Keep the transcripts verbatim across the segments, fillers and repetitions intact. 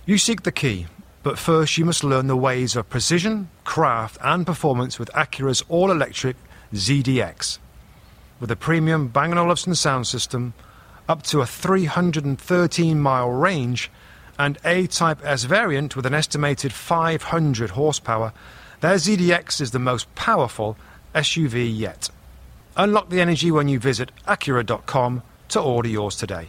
You seek the key, but first you must learn the ways of precision, craft and performance with Acura's all-electric Z D X. With a premium Bang and Olufsen sound system, up to a three hundred thirteen mile range, and A-Type S variant with an estimated five hundred horsepower, their Z D X is the most powerful S U V yet. Unlock the energy when you visit Acura dot com to order yours today.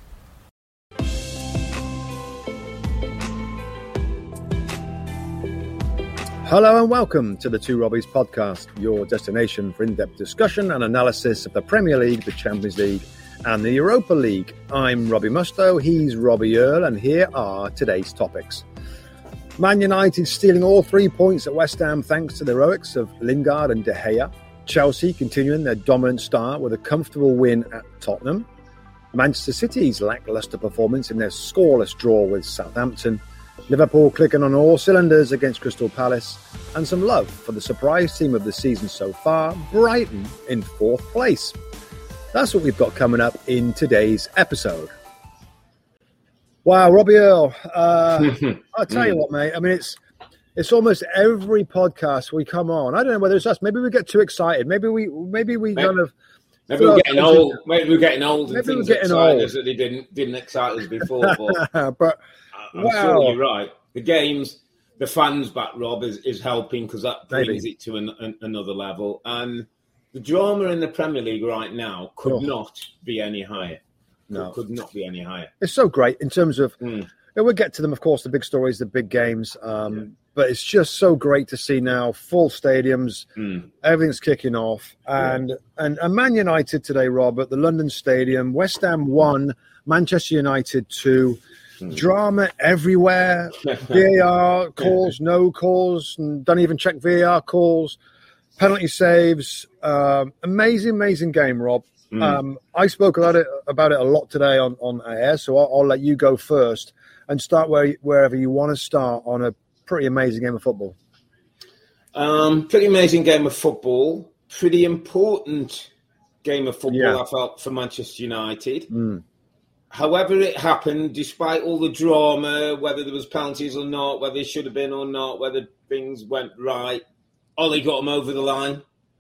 Hello and welcome to the Two Robbies podcast, your destination for in-depth discussion and analysis of the Premier League, the Champions League and the Europa League. I'm Robbie Mustoe, he's Robbie Earle, and here are today's topics. Man United stealing all three points at West Ham thanks to the heroics of Lingard and De Gea. Chelsea continuing their dominant start with a comfortable win at Tottenham. Manchester City's lacklustre performance in their scoreless draw with Southampton. Liverpool clicking on all cylinders against Crystal Palace, and some love for the surprise team of the season so far, Brighton in fourth place. That's what we've got coming up in today's episode. Wow, Robbie Earle, uh, I'll tell you what, mate, I mean, it's it's almost every podcast we come on. I don't know whether it's us. Maybe we get too excited. Maybe we maybe we maybe, kind of... Maybe we're getting old. Maybe we're getting old and maybe things we're getting excite old. us that they didn't, didn't excite us before. But... but I'm wow. sure you're right. The games, the fans back, Rob, is, is helping because that brings Maybe. it to an, an, another level. And the drama in the Premier League right now could Oh. not be any higher. No. Could, could not be any higher. It's so great in terms of, Mm. and we'll get to them, of course, the big stories, the big games. Um, Yeah. But it's just so great to see now full stadiums, Mm. everything's kicking off. And, Yeah. and and Man United today, Rob, at the London Stadium, West Ham one, Manchester United two. Mm. Drama everywhere. V A R calls, no calls, and don't even check V A R calls. Penalty saves. Um, amazing, amazing game, Rob. Mm. Um, I spoke about it about it a lot today on, on air, so I'll, I'll let you go first and start where, wherever you want to start on a pretty amazing game of football. Um, pretty amazing game of football. Pretty important game of football, Yeah. I felt, for Manchester United. Mm. However it happened, despite all the drama, whether there was penalties or not, whether it should have been or not, whether things went right, Ollie got him over the line.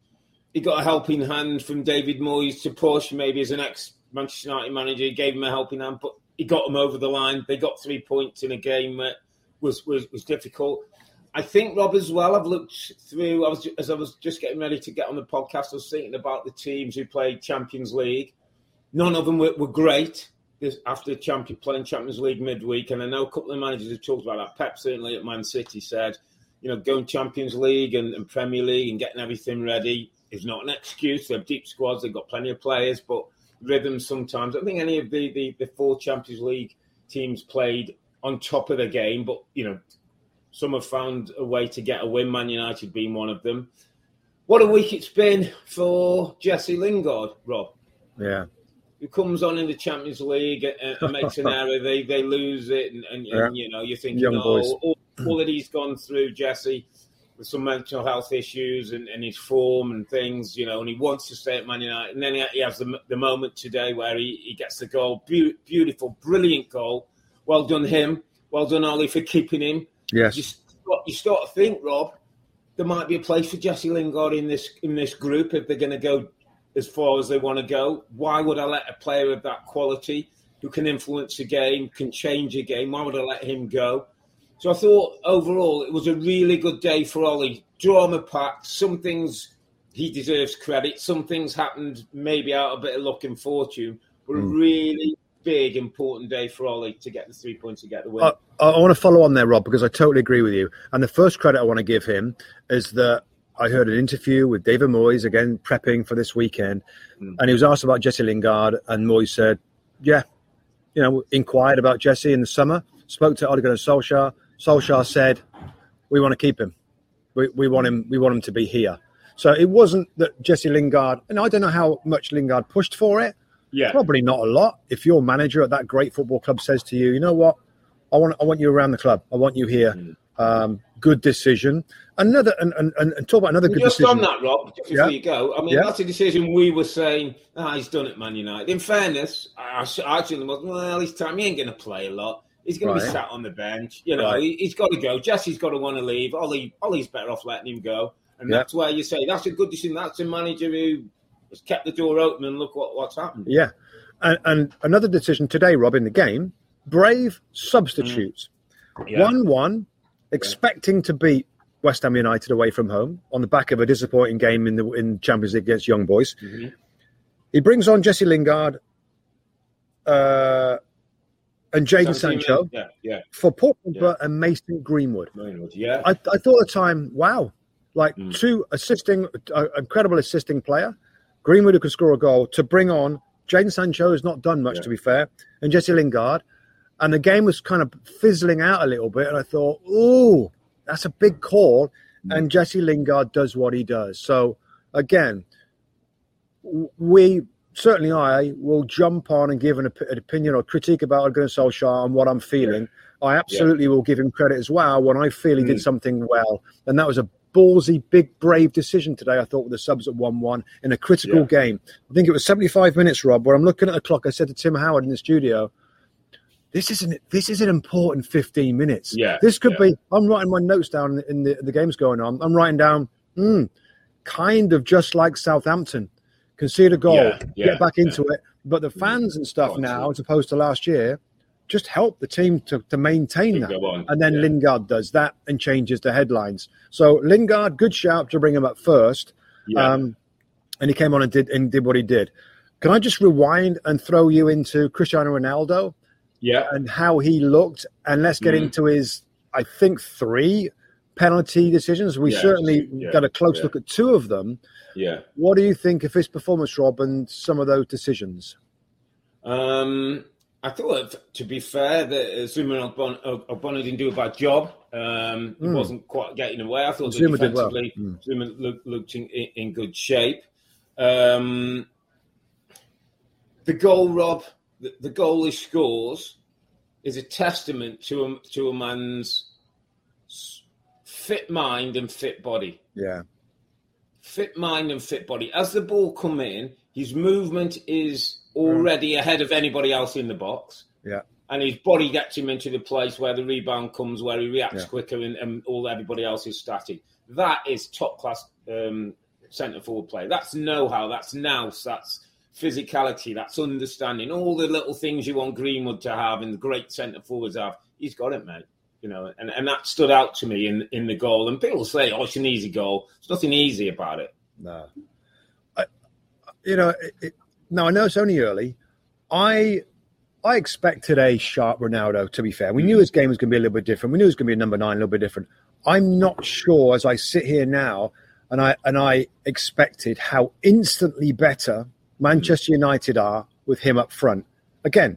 He got a helping hand from David Moyes to push, maybe as an ex-Manchester United manager. He gave him a helping hand, but he got him over the line. They got three points in a game that was, was, was difficult. I think, Rob, as well, I've looked through, I was as I was just getting ready to get on the podcast, I was thinking about the teams who played Champions League. None of them were, were great. After champion, playing Champions League midweek, and I know a couple of managers have talked about that. Pep certainly at Man City said, you know, going Champions League and, and Premier League and getting everything ready is not an excuse. They have deep squads, they've got plenty of players, but rhythm sometimes. I don't think any of the, the, the four Champions League teams played on top of the game, but, you know, some have found a way to get a win, Man United being one of them. What a week it's been for Jesse Lingard, Rob. Yeah. Who comes on in the Champions League and, and makes an error, they they lose it, and, and, Yeah. and you know, you're thinking, Young oh, boys. all, all that he's gone through, Jesse, with some mental health issues and, and his form and things, you know, and he wants to stay at Man United, and then he has the, the moment today where he, he gets the goal, Be- beautiful, brilliant goal. Well done him, well done Ollie for keeping him. Yes. You start, you start to think, Rob, there might be a place for Jesse Lingard in this in this group if they're going to go as far as they want to go. Why would I let a player of that quality who can influence a game, can change a game, why would I let him go? So I thought overall it was a really good day for Ollie. Drama packed, some things he deserves credit, some things happened maybe out of a bit of luck and fortune, but Mm. a really big, important day for Ollie to get the three points to get the win. I, I want to follow on there, Rob, because I totally agree with you. And the first credit I want to give him is that I heard an interview with David Moyes, again, prepping for this weekend, Mm. and he was asked about Jesse Lingard, and Moyes said, yeah, you know, inquired about Jesse in the summer, spoke to Ole Gunnar Solskjaer. Solskjaer said, we want to keep him. We, we want him. We want him to be here. So it wasn't that Jesse Lingard, and I don't know how much Lingard pushed for it. Yeah. Probably not a lot. If your manager at that great football club says to you, you know what, I want I want you around the club. I want you here. Mm. Um, good decision. Another and, and, and talk about another good Just decision. on that, Rob, just before Yeah. you go, I mean, Yeah. that's a decision we were saying, ah, he's done at Man United. In fairness, I, I actually was, well, it's time. He ain't going to play a lot. He's going right. to be sat on the bench. You know, right. he, he's got to go. Jesse's got to want to leave. Ollie, Ollie's better off letting him go. And yeah. that's where you say, that's a good decision. That's a manager who has kept the door open and look what, what's happened. Yeah. And, and another decision today, Rob, in the game, Brave substitutes. one one, mm. yeah. expecting to beat West Ham United away from home on the back of a disappointing game in the in Champions League against Young Boys. Mm-hmm. He brings on Jesse Lingard uh, and Jadon Sancho yeah, yeah. for Paul Pogba yeah. and Mason Greenwood. Greenwood yeah. I, I thought at the time, wow, like mm. two assisting, uh, incredible assisting player, Greenwood who could score a goal, to bring on Jadon Sancho, who's not done much, yeah. to be fair, and Jesse Lingard. And the game was kind of fizzling out a little bit. And I thought, ooh, that's a big call. Mm. And Jesse Lingard does what he does. So, again, we, certainly I, will jump on and give an, op- an opinion or critique about Ole Gunnar Solskjaer and what I'm feeling. Yeah. I absolutely yeah. will give him credit as well when I feel he mm. did something well. And that was a ballsy, big, brave decision today, I thought, with the subs at one one in a critical yeah. game. I think it was seventy-five minutes, Rob, where I'm looking at the clock. I said to Tim Howard in the studio, This is an this is an important fifteen minutes. Yeah, this could yeah. be. I'm writing my notes down in the the game's going on. I'm writing down, mm, kind of just like Southampton, concede a goal, yeah, yeah, get back yeah. into it. But the fans and stuff now, as opposed to last year, just help the team to, to maintain that. And then yeah. Lingard does that and changes the headlines. So Lingard, good shout to bring him up first, yeah. um, and he came on and did and did what he did. Can I just rewind and throw you into Cristiano Ronaldo? Yeah, and how he looked, and let's get mm. into his, I think, three penalty decisions. We yeah, certainly yeah, got a close yeah. look at two of them. Yeah. What do you think of his performance, Rob, and some of those decisions? Um, I thought, to be fair, that Zuma Ogbonna didn't do a bad job. Um, he mm. wasn't quite getting away. I thought Zuma that did defensively, well. mm. Zuma looked, looked in, in good shape. Um, the goal, Rob. The, the goal he scores is a testament to a, to a man's fit mind and fit body. Yeah. Fit mind and fit body. As the ball come in, his movement is already mm. ahead of anybody else in the box. Yeah. And his body gets him into the place where the rebound comes, where he reacts yeah. quicker and, and all everybody else is static. That is top-class um, centre-forward play. That's know-how. That's nous. That's physicality, that's understanding, all the little things you want Greenwood to have and the great centre forwards have. He's got it, mate. You know, and, and that stood out to me in in the goal. And people say, "Oh, it's an easy goal." There's nothing easy about it. No, I, you know. It, it, now I know it's only early. I I expected a sharp Ronaldo. To be fair, we mm. knew his game was going to be a little bit different. We knew it was going to be a number nine, a little bit different. I'm not sure as I sit here now, and I and I expected how instantly better Manchester United are with him up front. Again,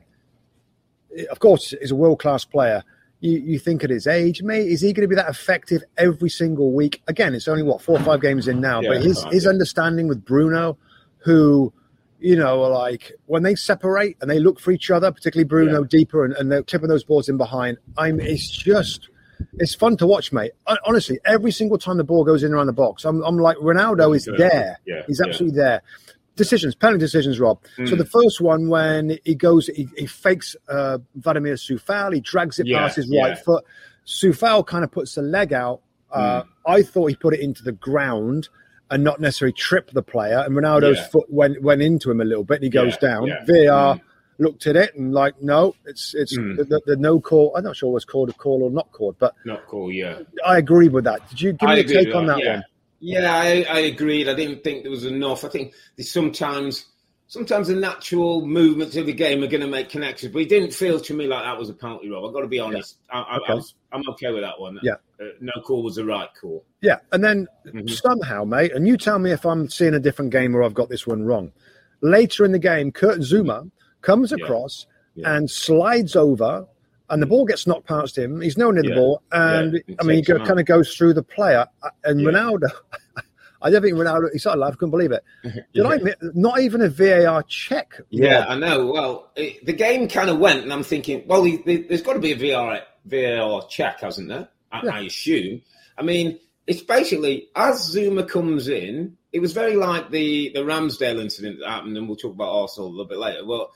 of course, he's a world-class player. You, you think at his age, mate, is he going to be that effective every single week? Again, it's only, what, four or five games in now. Yeah, but his, his understanding with Bruno, who, you know, are like, when they separate and they look for each other, particularly Bruno yeah. deeper, and, and they're clipping those balls in behind, I'm. it's just... It's fun to watch, mate. Honestly, every single time the ball goes in around the box, I'm, I'm like, Ronaldo is there. Yeah, he's yeah. absolutely there. Decisions, penalty decisions, Rob. Mm. So the first one, when he goes, he, he fakes uh, Vladimir Soufal, he drags it yeah, past his yeah. right foot. Soufal kind of puts the leg out. Uh, mm. I thought he put it into the ground and not necessarily trip the player. And Ronaldo's yeah. foot went went into him a little bit, and he goes yeah, down. yeah. V A R mm. looked at it and like, no, it's it's mm. the, the, the no call. I'm not sure what's called a call or not called, but not call. Yeah, I agree with that. Did you give me I a take on that, that yeah. one? Yeah, I, I agreed. I didn't think there was enough. I think there's sometimes, sometimes the natural movements of the game are going to make connections, but it didn't feel to me like that was a penalty, Rob. I've got to be honest. Yeah. I, I, okay. I was, I'm okay with that one. Yeah. Uh, no call was the right call. Yeah, and then mm-hmm. somehow, mate, and you tell me if I'm seeing a different game or I've got this one wrong. Later in the game, Kurt Zouma comes across yeah. Yeah. and slides over, and the ball gets knocked past him. He's nowhere near yeah. the ball, and yeah. I mean, he go, kind of goes through the player. And yeah. Ronaldo, I don't think Ronaldo. He started laughing, I couldn't believe it. Did yeah. I? Not even a V A R check. Yeah, Rob. I know. Well, it, the game kind of went, and I'm thinking, well, he, there's got to be a V A R V A R check, hasn't there? I, yeah. I assume. I mean, it's basically as Zouma comes in. It was very like the the Ramsdale incident that happened, and we'll talk about Arsenal a little bit later. Well.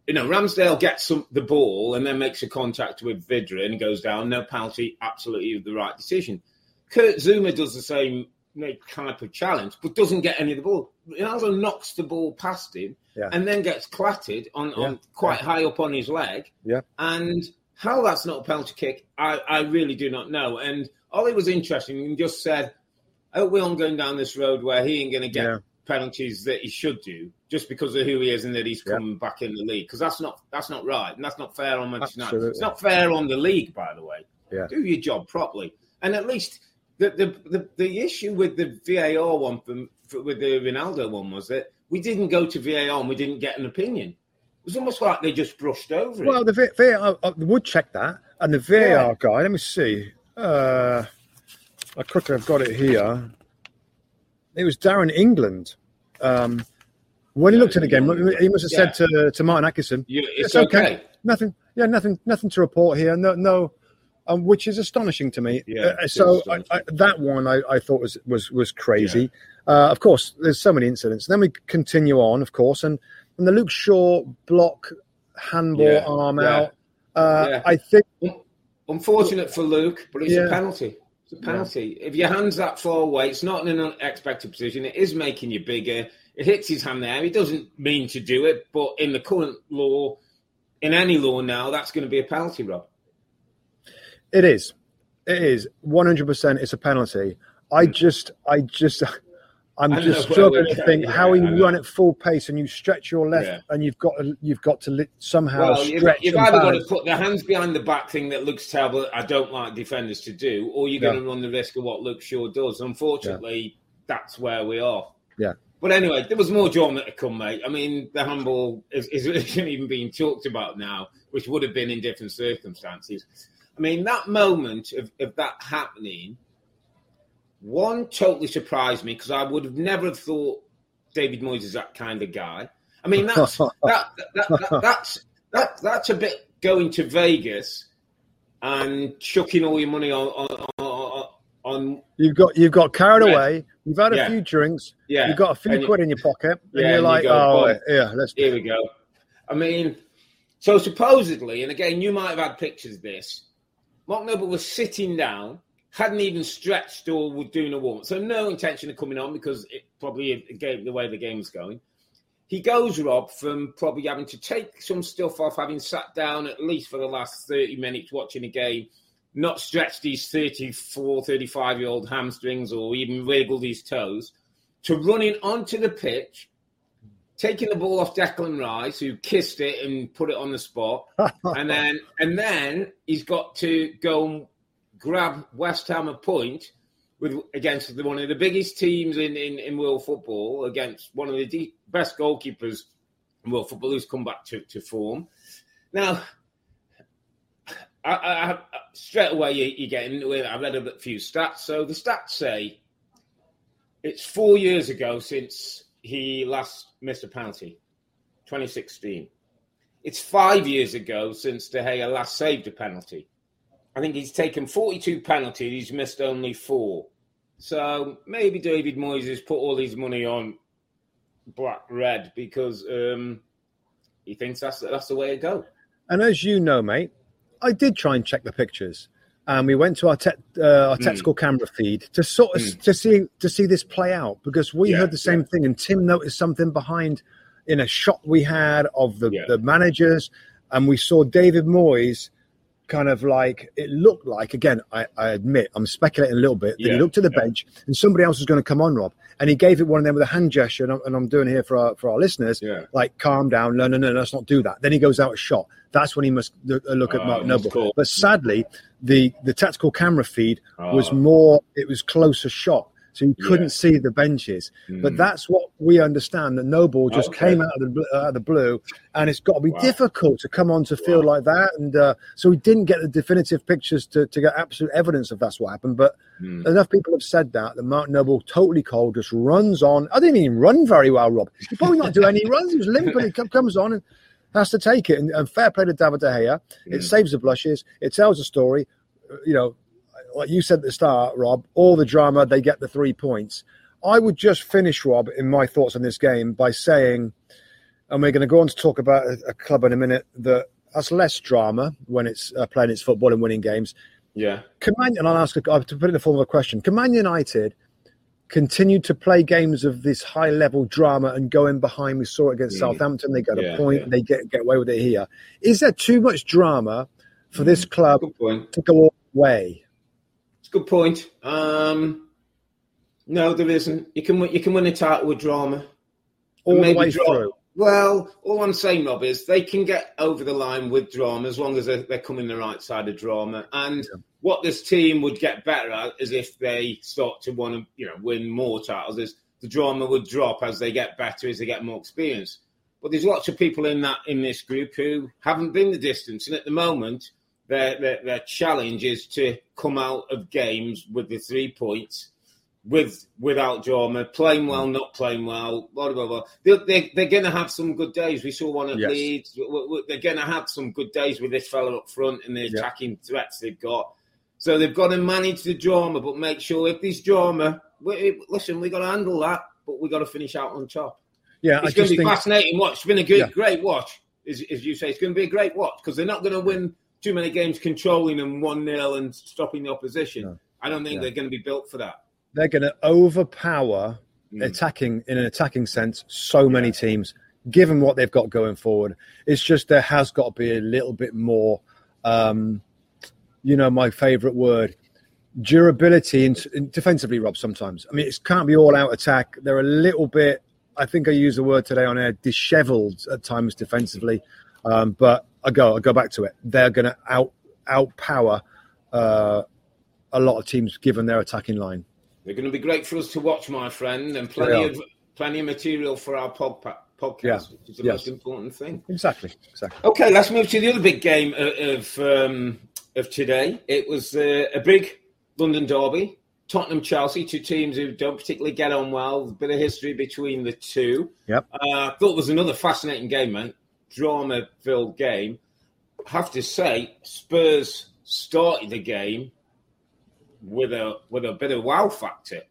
you know, Ramsdale gets some, the ball and then makes a contact with Vydra and goes down. No penalty, absolutely the right decision. Kurt Zuma does the same type of challenge, but doesn't get any of the ball. Ronaldo knocks the ball past him yeah. and then gets clattered on, yeah. on quite yeah. high up on his leg. Yeah. And how that's not a penalty kick, I, I really do not know. And Ollie was interesting and just said, I hope we're not going down this road where he ain't going to get yeah. penalties that he should do just because of who he is and that he's coming yeah. back in the league. Because that's not that's not right. And that's not fair on Manchester United. It's not fair on the league, by the way. Yeah. Do your job properly. And at least the the, the, the issue with the V A R one, from, for, with the Ronaldo one, was that we didn't go to V A R and we didn't get an opinion. It was almost like they just brushed over it. Well, the V A R, I would check that. And the V A R yeah. guy, let me see. Uh, I quickly have got it here. It was Darren England. Um, when he looked at it again, he must have yeah. said to, to Martin Atkinson, you, it's, it's okay. okay. Nothing. Yeah, nothing. Nothing to report here. No, no. Um, which is astonishing to me. Yeah, uh, so I, I, that one I, I thought was was was crazy. Yeah. Uh, of course, there's so many incidents. Then we continue on, of course, and, and the Luke Shaw block, handball yeah. arm yeah. out. Uh, yeah. I think. Unfortunate for Luke, but it's yeah. a penalty. It's a penalty. Yeah. If your hand's that far away, it's not in an unexpected position. It is making you bigger. It hits his hand there. He doesn't mean to do it, but in the current law, in any law now, that's going to be a penalty, Rob. It is. It is. one hundred percent it's a penalty. I just, I just, I'm I just struggling to think yeah, how you run at full pace and you stretch your left yeah. and you've got to, you've got to li- somehow well, stretch. You've, you've either got to put the hands behind the back thing that looks terrible. I don't like defenders to do, or you're yeah. going to run the risk of what Luke Shaw does. Unfortunately, yeah. that's where we are. Yeah. But anyway, there was more drama to come, mate. I mean, the handball is, is isn't even being talked about now, which would have been in different circumstances. I mean, that moment of, of that happening, one totally surprised me because I would have never have thought David Moyes is that kind of guy. I mean, that's that, that, that, that's that, that's a bit going to Vegas and chucking all your money on on. on, on you've got you've got carried red. away. You've had a yeah. few drinks. Yeah. You've got a few and quid you, in your pocket, and yeah, you're like, you go, "Oh, yeah, let's." Here we go. I mean, so supposedly, and again, you might have had pictures of this. Mark Noble was sitting down, hadn't even stretched or was doing a warm-up. So no intention of coming on because it probably gave the way the game's going. He goes, Rob, from probably having to take some stuff off, having sat down at least for the last thirty minutes watching a game, not stretched his thirty-four, thirty-five-year-old hamstrings or even wiggled his toes, to running onto the pitch, taking the ball off Declan Rice, who kissed it and put it on the spot. and then and then he's got to go and grab West Ham a point with against the, one of the biggest teams in, in, in world football, against one of the deep, best goalkeepers in world football who's come back to, to form. Now, I, I, I, straight away you, you get into it. I read a few stats. So the stats say it's four years ago since he last missed a penalty, twenty sixteen. It's five years ago since De Gea last saved a penalty. I think he's taken forty-two penalties. He's missed only four. So maybe David Moyes has put all his money on black red because um, he thinks that's that's the way to go. And as you know, mate, I did try and check the pictures. And we went to our, te- uh, our technical mm. camera feed to sort of mm. to see to see this play out because we yeah, heard the same yeah. thing. And Tim noticed something behind in a shot we had of the, yeah. the managers, and we saw David Moyes kind of like, it looked like, again, I, I admit, I'm speculating a little bit, that yeah, he looked to the yeah. bench and somebody else was going to come on, Rob. And he gave it one of them with a hand gesture, and I'm, and I'm doing it here for our, for our listeners, yeah. like, calm down, no, no, no, let's not do that. Then he goes out a shot. That's when he must look at oh, Mark Noble. Cool. But sadly, the, the tactical camera feed oh. was more, it was closer shot. So you couldn't yeah. see the benches. Mm. But that's what we understand, that Noble just okay. came out of the out of the blue, and it's got to be wow. difficult to come onto field wow. like that. And uh, so we didn't get the definitive pictures to, to get absolute evidence of that's what happened. But mm. enough people have said that, that Mark Noble, totally cold, just runs on. I didn't even run very well, Rob. He probably not do any runs. He was limping. He comes on and has to take it. And, and fair play to David De Gea. Mm. It saves the blushes. It tells a story. You know, like you said at the start, Rob, all the drama, they get the three points. I would just finish, Rob, in my thoughts on this game by saying and we're going to go on to talk about a, a club in a minute that has less drama when it's uh, playing its football and winning games. Yeah. Can Man, and I'll ask, to put it in the form of a question, can Man United continue to play games of this high-level drama and going behind? We saw it against mm. Southampton. They got yeah, a point. Yeah. They get, get away with it here. Is there too much drama for mm. this club to go all the way? It's a good point. Um, no, there isn't. You can, you can win a title with drama. All the way draw. through. Well, all I'm saying, Rob, is they can get over the line with drama as long as they're, they're coming the right side of drama. And yeah. what this team would get better at is if they start to want to, you know, win more titles, is the drama would drop as they get better, as they get more experience. But there's lots of people in that in this group who haven't been the distance, and at the moment, their their, their challenge is to come out of games with the three points. With without drama, playing well, not playing well, blah, blah, blah. They're, they're, they're going to have some good days. We saw one at yes. Leeds. They're going to have some good days with this fella up front and the yeah. attacking threats they've got. So they've got to manage the drama, but make sure if there's drama, we, listen, we've got to handle that, but we've got to finish out on top. Yeah, It's I going to be think... fascinating watch. It's been a good, yeah. great watch, as, as you say. It's going to be a great watch because they're not going to win too many games controlling them one nil and stopping the opposition. No. I don't think yeah. they're going to be built for that. They're going to overpower mm. attacking in an attacking sense so many yeah. teams, given what they've got going forward. It's just there has got to be a little bit more, um, you know, my favourite word, durability in, in defensively, Rob, sometimes. I mean, it can't be all-out attack. They're a little bit, I think I used the word today on air, dishevelled at times defensively. Um, but I go, I go back to it. They're going to out outpower uh, a lot of teams given their attacking line. They're going to be great for us to watch, my friend, and plenty of plenty of material for our pod, podcast, yeah. which is the yes. most important thing. Exactly, exactly. Okay, let's move to the other big game of of, um, of today. It was uh, a big London derby, Tottenham Chelsea, two teams who don't particularly get on well. A bit of history between the two. Yep. Uh, I thought it was another fascinating game, man. Drama-filled game. I have to say, Spurs started the game with a with a bit of wow factor.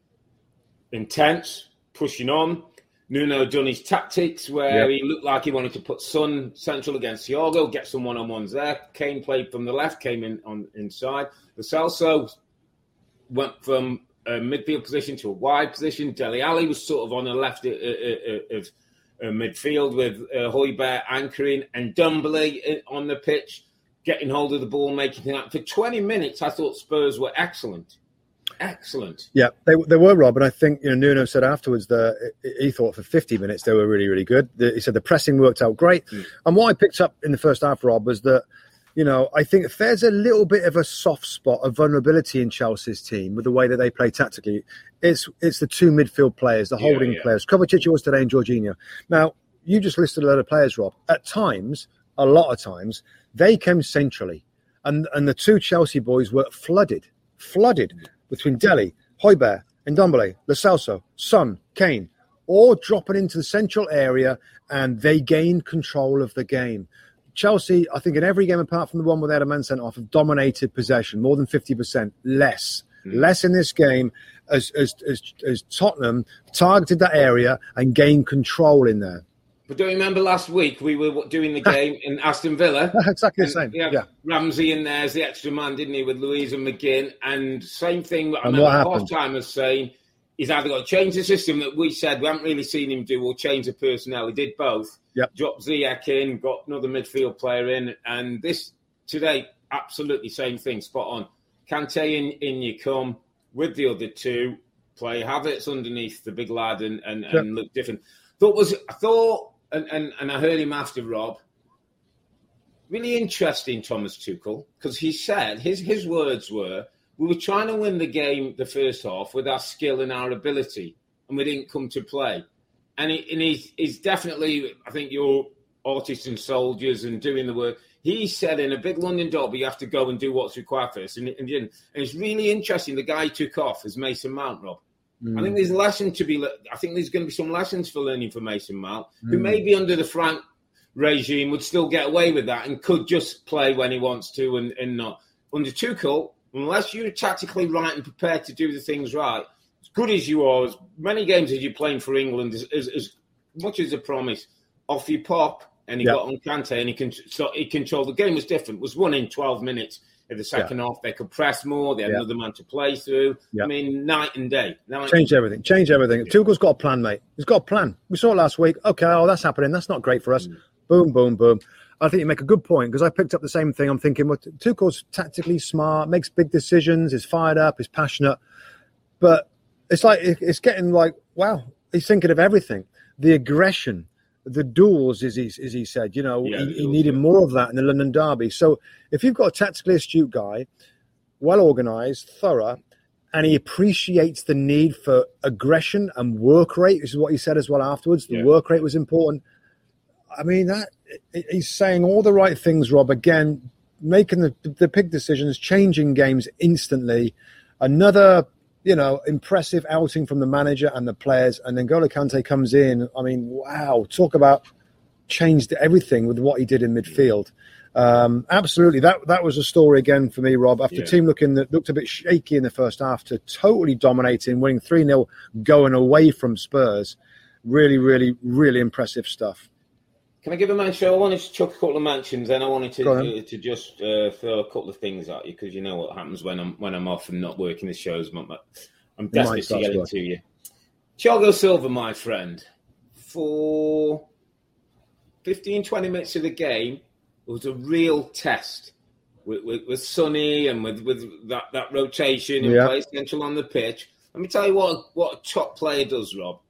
Intense, pushing on. Nuno done his tactics where yep. he looked like he wanted to put Son central against Thiago, get some one-on-ones there. Kane played from the left, came in on inside. Lo Celso went from a midfield position to a wide position. Dele Alli was sort of on the left of, of, of midfield with uh, Højbjerg anchoring and Ndombele on the pitch, getting hold of the ball, making things up. For twenty minutes, I thought Spurs were excellent. Excellent. Yeah, they they were, Rob. And I think, you know, Nuno said afterwards that he thought for fifty minutes they were really, really good. He said the pressing worked out great. Mm. And what I picked up in the first half, Rob, was that, you know, I think if there's a little bit of a soft spot, a vulnerability in Chelsea's team with the way that they play tactically, it's it's the two midfield players, the holding yeah, yeah. players. Kovacic was today and Jorginho. Now, you just listed a lot of players, Rob. At times, a lot of times, they came centrally. And, and the two Chelsea boys were flooded, flooded. Mm. Between Dele, Højbjerg, Ndombele, Lo Celso, Son, Kane, all dropping into the central area, and they gained control of the game. Chelsea, I think in every game apart from the one where they had a man sent off, have dominated possession, more than fifty percent, less. Mm. Less in this game as, as, as, as Tottenham targeted that area and gained control in there. But don't you remember last week we were doing the game in Aston Villa? Exactly the same. Yeah, Ramsey in there as the extra man, didn't he, with Louise and McGinn? And same thing. I and remember half-time happened? was saying he's either got to change the system that we said we haven't really seen him do, or change the personnel. He did both. Yep. Dropped Ziyech in, got another midfield player in, and this today absolutely same thing, spot on. Kante in, in you come with the other two, play Havertz underneath the big lad and and, yep. and look different. Thought was I thought. And, and and I heard him after, Rob. Really interesting, Thomas Tuchel, because he said, his, his words were, we were trying to win the game the first half with our skill and our ability, and we didn't come to play. And, he, and he's, he's definitely, I think you're artists and soldiers and doing the work. He said in a big London derby, you have to go and do what's required first. And, and, and it's really interesting, the guy he took off is Mason Mount, Rob. Mm. I think there's a lesson to be. I think there's going to be some lessons for learning for Mason Mount, mm. who maybe under the Frank regime would still get away with that and could just play when he wants to and, and not. Under Tuchel, unless you're tactically right and prepared to do the things right, as good as you are, as many games as you're playing for England, as, as, as much as a promise, off you pop, and he yeah. got on Kante, and he can so he controlled the game. Was different. It was won in twelve minutes. In the second yeah. half, they could press more. They had yeah. another man to play through. Yeah. I mean, night and day. Night Changed and everything. Changed everything. Yeah. Tuchel's got a plan, mate. He's got a plan. We saw it last week. Okay, oh, that's happening. That's not great for us. Mm. Boom, boom, boom. I think you make a good point because I picked up the same thing. I'm thinking, well, Tuchel's tactically smart, makes big decisions, is fired up, is passionate. But it's like, it's getting like, wow, he's thinking of everything. The aggression, the duels, as he, as he said, you know, yeah, he, he needed more of that in the London derby. So if you've got a tactically astute guy, well-organised, thorough, and he appreciates the need for aggression and work rate, this is what he said as well afterwards, the yeah. work rate was important. I mean, that he's saying all the right things, Rob, again, making the, the big decisions, changing games instantly. Another, you know, impressive outing from the manager and the players. And then N'Golo Kante comes in. I mean, wow, talk about changed everything with what he did in midfield. Um, absolutely. That that was a story again for me, Rob. After yeah. a team looking that looked a bit shaky in the first half to totally dominating, winning three nil, going away from Spurs. Really, really, really impressive stuff. Can I give a mention? I wanted to chuck a couple of mentions, and I wanted to uh, to just uh, throw a couple of things at you because you know what happens when I'm when I'm off and not working the shows. I'm desperate to get into you. Thiago Silva, my friend, for fifteen, twenty minutes of the game, it was a real test with, with, with Sonny and with, with that, that rotation in yeah. place, central on the pitch. Let me tell you what, what a top player does, Rob.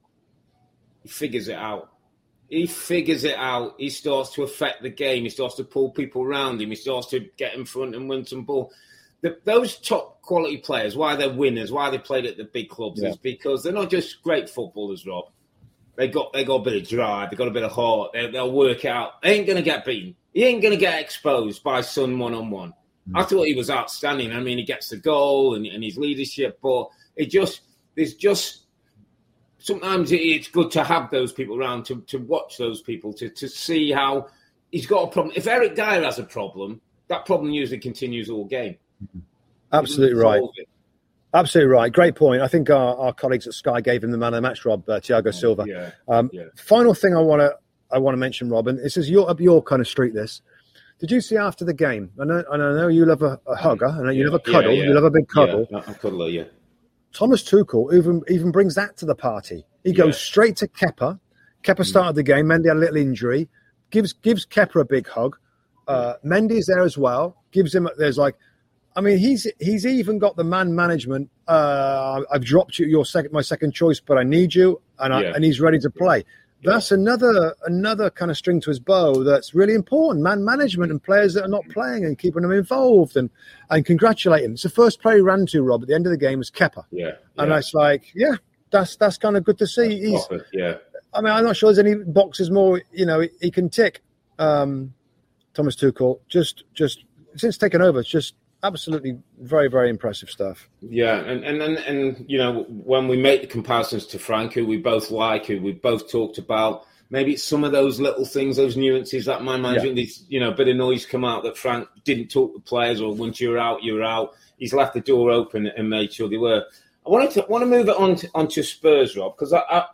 He figures it out. He figures it out. He starts to affect the game. He starts to pull people around him. He starts to get in front and win some ball. The, those top quality players, why they're winners, why they played at the big clubs, yeah. is because they're not just great footballers, Rob. They got they got a bit of drive. They got a bit of heart. They, they'll work out. They ain't going to get beaten. He ain't going to get exposed by Son one-on-one. Mm. I thought he was outstanding. I mean, he gets the goal and, and his leadership, but it just there's just... Sometimes it's good to have those people around, to, to watch those people, to, to see how he's got a problem. If Eric Dyer has a problem, that problem usually continues all game. Absolutely right. Absolutely right. Great point. I think our, our colleagues at Sky gave him the man of the match, Rob, uh, Thiago Silva. Yeah, um, yeah. Final thing I want to I want to mention, Rob, and this is your, up your kind of street, this. Did you see after the game? I know, I know you love a, a hugger, I know you yeah, love a cuddle, yeah, yeah. you love a big cuddle. Yeah, a cuddler, yeah. Thomas Tuchel even even brings that to the party. He goes yeah. straight to Kepa. Kepa started the game. Mendy had a little injury. Gives gives Kepa a big hug. Uh, Mendy's there as well. Gives him. There's like, I mean, he's he's even got the man management. Uh, I've dropped you your second my second choice, but I need you, and I, yeah. and he's ready to play. That's another another kind of string to his bow that's really important. Man management and players that are not playing and keeping them involved and, and congratulate him. It's the first player he ran to, Rob, at the end of the game was Kepa. Yeah, and yeah. it's like, yeah, that's that's kind of good to see. He's, Proper, yeah. I mean, I'm not sure there's any boxes more, you know, he, he can tick. Um, Thomas Tuchel, just just since taking over, it's just absolutely very, very impressive stuff. Yeah, and, and, and, and, you know, when we make the comparisons to Frank, who we both like, who we both talked about, maybe it's some of those little things, those nuances that my management, yeah. these, you know, a bit of noise come out that Frank didn't talk to players, or once you're out, you're out. He's left the door open and made sure they were. I wanted to want to move it on to, onto Spurs, Rob, because I, I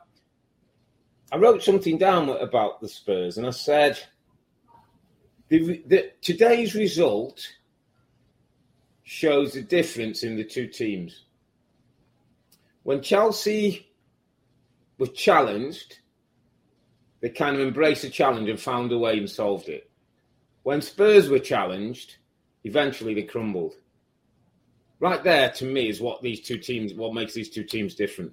I wrote something down about the Spurs, and I said the, the, today's result shows the difference in the two teams. When Chelsea were challenged, they kind of embraced the challenge and found a way and solved it. When Spurs were challenged, eventually they crumbled. Right there, to me, is what these two teams, what makes these two teams different.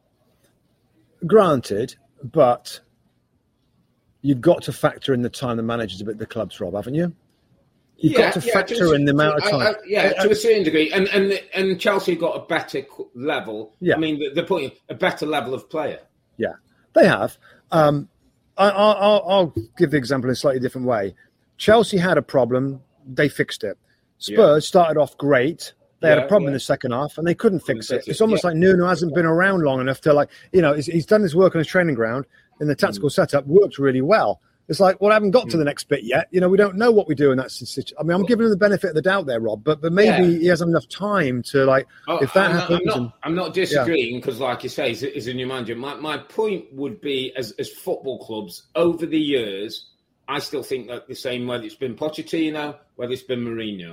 Granted, but you've got to factor in the time the manager's been at the clubs, Rob, haven't you? You've yeah, got to yeah, factor to, in the amount of time. I, I, yeah, to a certain degree. And and and Chelsea got a better level. Yeah. I mean, they're putting a better level of player. Yeah, they have. Um, I, I, I'll, I'll give the example in a slightly different way. Chelsea had a problem. They fixed it. Spurs yeah. started off great. They yeah, had a problem yeah. in the second half, and they couldn't fix it. It's almost yeah. like Nuno hasn't been around long enough to, like, you know, he's, he's done his work on his training ground in the tactical mm. setup, worked really well. It's like, well, I haven't got to the next bit yet. You know, we don't know what we do in that situation. I mean, I'm giving him the benefit of the doubt there, Rob, but but maybe yeah. he hasn't enough time to, like, oh, if that I'm happens. Not, I'm, and, not, I'm not disagreeing because, yeah. like you say, he's a, he's a new manager. My, my point would be, as, as football clubs, over the years, I still think that the same, whether it's been Pochettino, whether it's been Mourinho.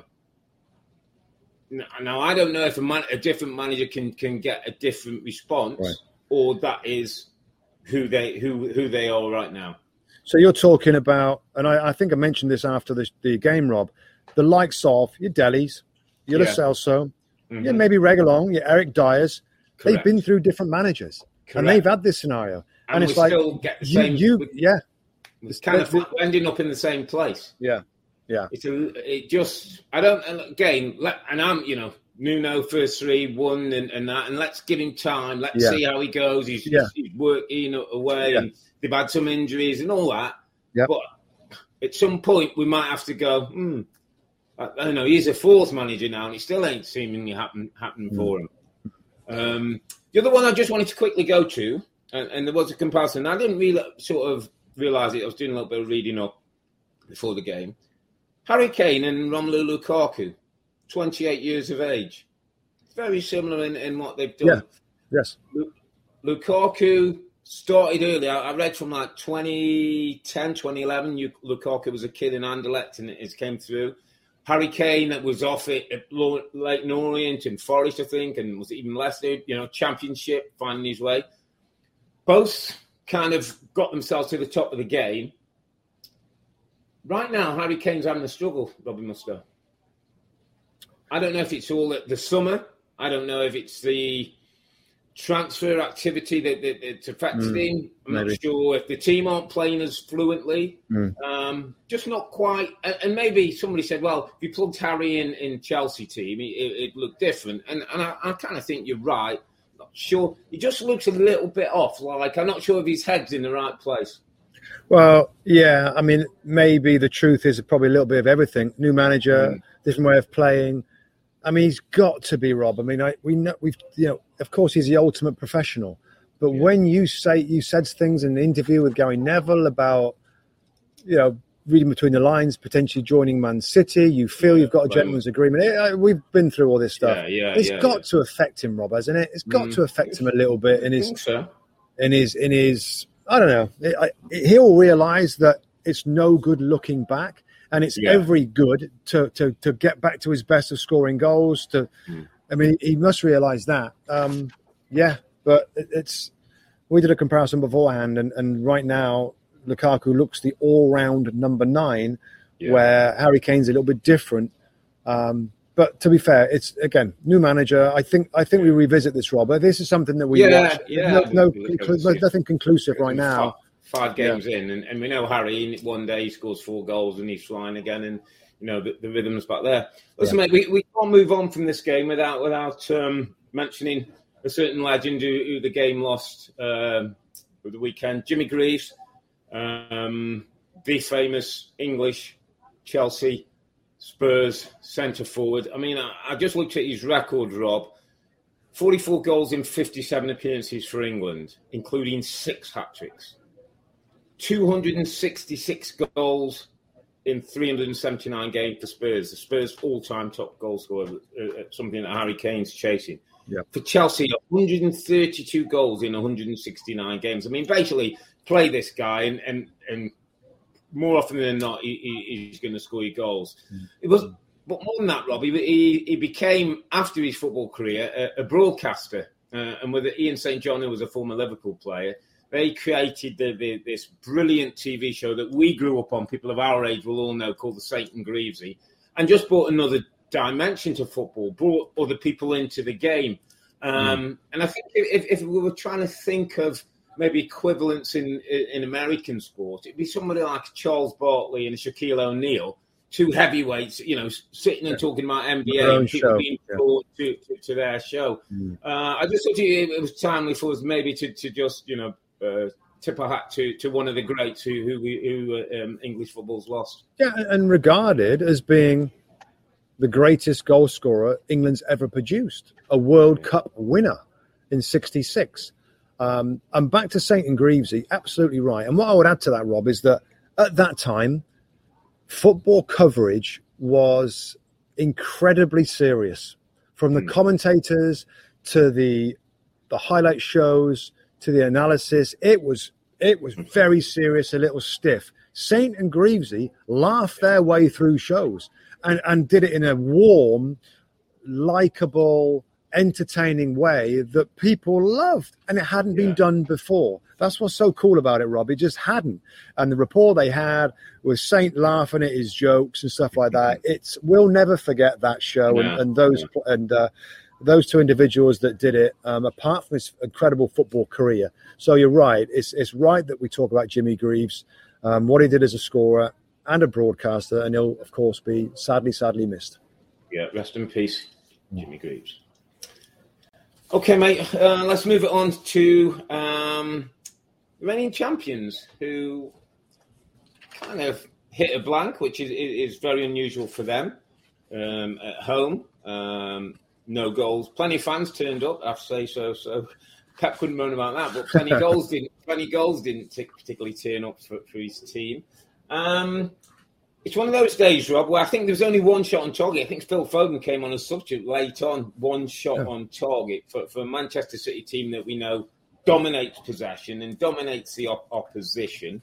Now, I don't know if a, man, a different manager can, can get a different response, right. or that is who they who who they are right now. So you're talking about, and I, I think I mentioned this after the, the game, Rob, the likes of your Delis, your yeah. Lo Celso, mm-hmm. yeah, maybe Reguilon, your Eric Dyers. Correct. They've been through different managers, Correct. and they've had this scenario. And, and it's we like, still get the same, you, we, yeah. It's kind of fun, ending up in the same place. Yeah, yeah. It's a, it just, I don't, again, let, and I'm, you know, Nuno first three, one and, and that, and let's give him time. Let's yeah. see how he goes. He's, yeah. he's working away yeah. and they've had some injuries and all that. Yep. But at some point, we might have to go, hmm, I, I don't know, he's a fourth manager now, and it still ain't seemingly happen, happening mm. for him. Um, the other one I just wanted to quickly go to, and, and there was a comparison. I didn't really sort of realise it. I was doing a little bit of reading up before the game. Harry Kane and Romelu Lukaku, twenty-eight years of age. Very similar in, in what they've done. Yeah. Yes. Lukaku started early. I, I read from like twenty ten, twenty eleven. Lukaku was a kid in Anderlecht and it came through. Harry Kane was off it at Leyton Orient and Forest, I think, and was even Leicester, you know, championship, finding his way. Both kind of got themselves to the top of the game. Right now, Harry Kane's having a struggle, Robbie Mustoe. I don't know if it's all the summer. I don't know if it's the transfer activity that, that that's affected mm, him. I'm maybe. not sure if the team aren't playing as fluently. Mm. Um, just not quite. And, and maybe somebody said, well, if you plugged Harry in in Chelsea team, it, it'd look different. And, and I, I kind of think you're right. Not sure. He just looks a little bit off. Like, I'm not sure if his head's in the right place. Well, yeah. I mean, maybe the truth is probably a little bit of everything. New manager, mm. different way of playing. I mean, he's got to be, Rob. I mean, I, we know we've, you know, of course, he's the ultimate professional. But yeah. when you say you said things in an interview with Gary Neville about, you know, reading between the lines, potentially joining Man City, you feel yeah, you've got a gentleman's right. agreement. It, we've been through all this stuff. Yeah, yeah, it's yeah, got yeah. to affect him, Rob, hasn't it? It's got mm. to affect him a little bit in his, so. in his, in his. I don't know. It, I, he'll realise that it's no good looking back. And it's yeah. every good to, to, to get back to his best of scoring goals. To, mm. I mean, he must realise that. Um, yeah, but it, it's we did a comparison beforehand, and, and right now Lukaku looks the all-round number nine, yeah. where Harry Kane's a little bit different. Um, but to be fair, it's again new manager. I think I think we revisit this, Robert. This is something that we yeah, watch. Yeah, no, no conclu- nothing conclusive right now. Five games yeah. in, and, and we know Harry, one day he scores four goals and he's flying again, and, you know, the, the rhythm's back there. Listen, yeah. mate, we, we can't move on from this game without without um, mentioning a certain legend who, who the game lost um, over the weekend, Jimmy Greaves, um, the famous English Chelsea Spurs centre-forward. I mean, I, I just looked at his record, Rob. forty-four goals in fifty-seven appearances for England, including six hat-tricks. two hundred sixty-six goals in three hundred seventy-nine games for Spurs. The Spurs' all-time top goal scorer, uh, something that Harry Kane's chasing. Yeah. For Chelsea, one hundred thirty-two goals in one hundred sixty-nine games. I mean, basically, play this guy, and and, and more often than not, he, he, he's going to score your goals. Mm. It was, but more than that, Rob, he, he, he became, after his football career, a, a broadcaster. Uh, and with Ian Saint John, who was a former Liverpool player, they created the, the, this brilliant T V show that we grew up on, people of our age will all know, called The Saint and Greavesy, and just brought another dimension to football, brought other people into the game. Um, mm. And I think if, if we were trying to think of maybe equivalents in, in American sport, it'd be somebody like Charles Barkley and Shaquille O'Neal, two heavyweights, you know, sitting and talking about N B A and people show. being brought yeah. to, to, to their show. Mm. Uh, I just thought it was timely for us maybe to, to just, you know, Uh, tip a hat to, to one of the greats who who, who uh, um, English football's lost. Yeah, and regarded as being the greatest goal scorer England's ever produced, a World Cup winner in sixty-six. Um, and back to Saint and Greavesy, absolutely right. And what I would add to that, Rob, is that at that time, football coverage was incredibly serious. From the mm. commentators to the the highlight shows to the analysis, it was it was very serious, a little stiff. Saint and Greavesy laughed their way through shows and, and did it in a warm, likable, entertaining way that people loved, and it hadn't yeah. been done before. That's what's so cool about it, Rob. It just hadn't. And the rapport they had with Saint laughing at his jokes and stuff like that, it's we'll never forget that show yeah. and, and those yeah. and uh, those two individuals that did it, um, apart from his incredible football career. So you're right. It's it's right that we talk about Jimmy Greaves, um, what he did as a scorer and a broadcaster, and he'll, of course, be sadly, sadly missed. Yeah, rest in peace, Jimmy Greaves. Okay, mate, uh, let's move it on to um, the reigning champions who kind of hit a blank, which is, is very unusual for them um, at home. Um, no goals. Plenty of fans turned up, I have to say so. So Pep couldn't moan about that, but plenty goals didn't. Plenty goals didn't t- particularly turn up for, for his team. Um, It's one of those days, Rob, where I think there was only one shot on target. I think Phil Foden came on as substitute late on, one shot yeah. on target for, for a Manchester City team that we know dominates possession and dominates the op- opposition.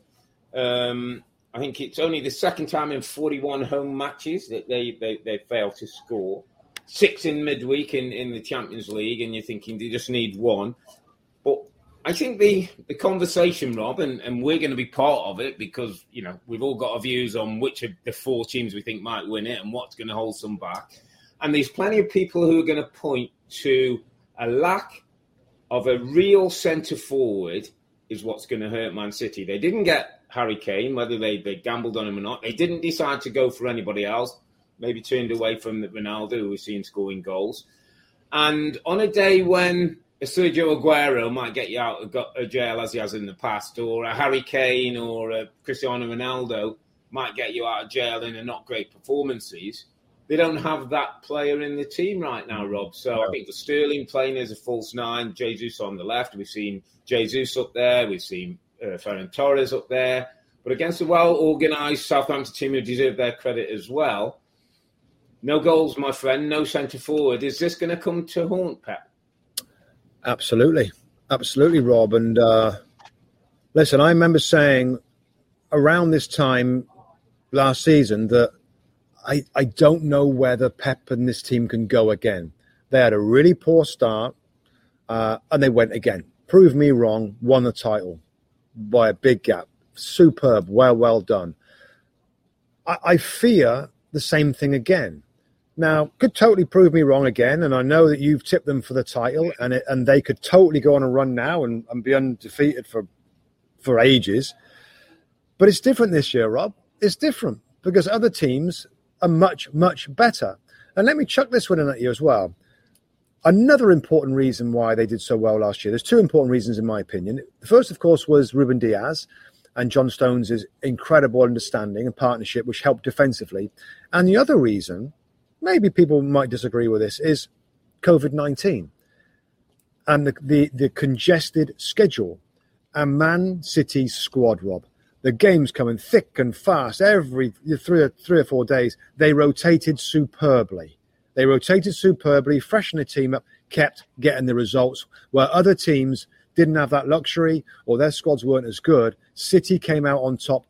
Um, I think it's only the second time in forty-one home matches that they, they, they failed to score. Six in midweek in, in the Champions League, and you're thinking they just need one. But I think the, the conversation, Rob, and, and we're going to be part of it because, you know, we've all got our views on which of the four teams we think might win it and what's going to hold some back. And there's plenty of people who are going to point to a lack of a real centre-forward is what's going to hurt Man City. They didn't get Harry Kane, whether they, they gambled on him or not. They didn't decide to go for anybody else, maybe turned away from Ronaldo, who was seen scoring goals. And on a day when Sergio Aguero might get you out of jail as he has in the past, or a Harry Kane or a Cristiano Ronaldo might get you out of jail in a not great performances. They don't have that player in the team right now, Rob. So I think the Sterling playing as a false nine, Jesus on the left. We've seen Jesus up there. We've seen uh, Ferran Torres up there. But against a well-organised Southampton team who deserve their credit as well, no goals, my friend, no centre-forward. Is this going to come to haunt Pep? Absolutely. Absolutely, Rob. And uh, listen, I remember saying around this time last season that I, I don't know whether Pep and this team can go again. They had a really poor start uh, and they went again. Prove me wrong, won the title by a big gap. Superb. Well, well done. I, I fear the same thing again. Now, could totally prove me wrong again, and I know that you've tipped them for the title, and it, and they could totally go on a run now and, and be undefeated for for ages. But it's different this year, Rob. It's different because other teams are much, much better. And let me chuck this one in at you as well. Another important reason why they did so well last year, there's two important reasons in my opinion. The first, of course, was Ruben Diaz and John Stones' incredible understanding and partnership, which helped defensively. And the other reason, maybe people might disagree with this, is covid nineteen and the, the, the congested schedule. And Man City's squad, Rob, the game's coming thick and fast. Every three or, three or four days, they rotated superbly. They rotated superbly, freshened the team up, kept getting the results. Where other teams didn't have that luxury or their squads weren't as good, City came out on top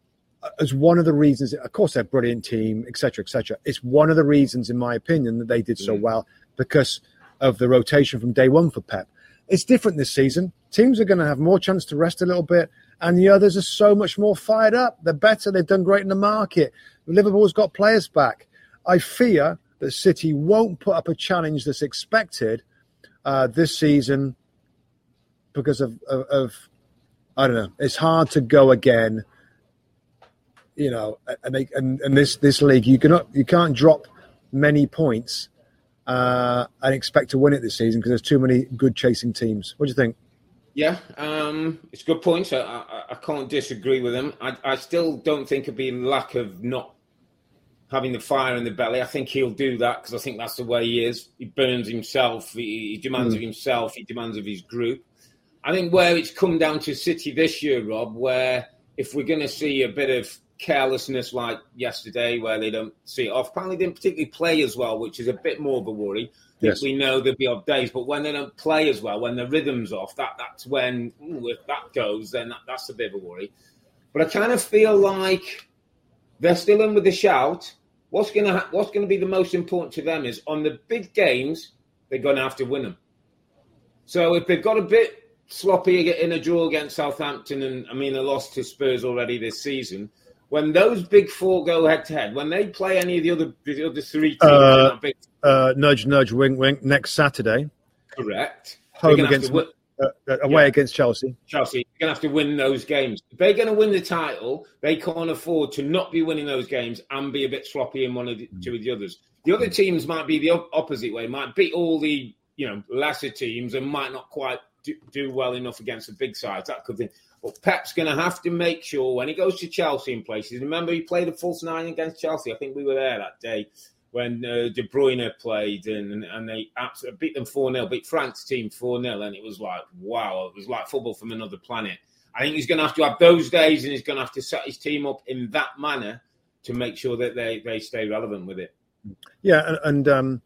as one of the reasons. Of course, they're a brilliant team, et cetera, et cetera. It's one of the reasons, in my opinion, that they did so well because of the rotation from day one for Pep. It's different this season. Teams are going to have more chance to rest a little bit, and the others are so much more fired up. They're better. They've done great in the market. Liverpool's got players back. I fear that City won't put up a challenge that's expected uh, this season because of, of, of, I don't know, it's hard to go again. You know, and, they, and, and this this league, you cannot you can't drop many points uh, and expect to win it this season because there's too many good chasing teams. What do you think? Yeah, um, it's a good point. I, I, I can't disagree with him. I, I still don't think it'd be lack of not having the fire in the belly. I think he'll do that because I think that's the way he is. He burns himself. He, he demands mm. of himself. He demands of his group. I think where it's come down to City this year, Rob, where if we're going to see a bit of carelessness like yesterday where they don't see it off, apparently they didn't particularly play as well, which is a bit more of a worry. I think Yes. we know there'll be odd days, but when they don't play as well, when the rhythm's off, that that's when, ooh, if that goes, then that, that's a bit of a worry. But I kind of feel like they're still in with the shout. What's going to ha- what's going to be the most important to them is on the big games, they're going to have to win them. So if they've got a bit sloppy in a draw against Southampton, and I mean, they lost to Spurs already this season, when those big four go head-to-head, when they play any of the other the other three teams, Uh, big, uh, nudge, nudge, wink, wink. Next Saturday, correct, home against win, uh, away yeah. against Chelsea. Chelsea, they're going to have to win those games. If they're going to win the title, they can't afford to not be winning those games and be a bit sloppy in one of the, two of the others. The other teams might be the opposite way, might beat all the you know lesser teams and might not quite do, do well enough against the big sides. That could be. But Pep's going to have to make sure when he goes to Chelsea and places. Remember, he played a false nine against Chelsea. I think we were there that day when uh, De Bruyne played, and, and they absolutely beat them four nil, beat Frank's team four nil, and it was like, wow, it was like football from another planet. I think he's going to have to have those days, and he's going to have to set his team up in that manner to make sure that they, they stay relevant with it. Yeah, and, and um,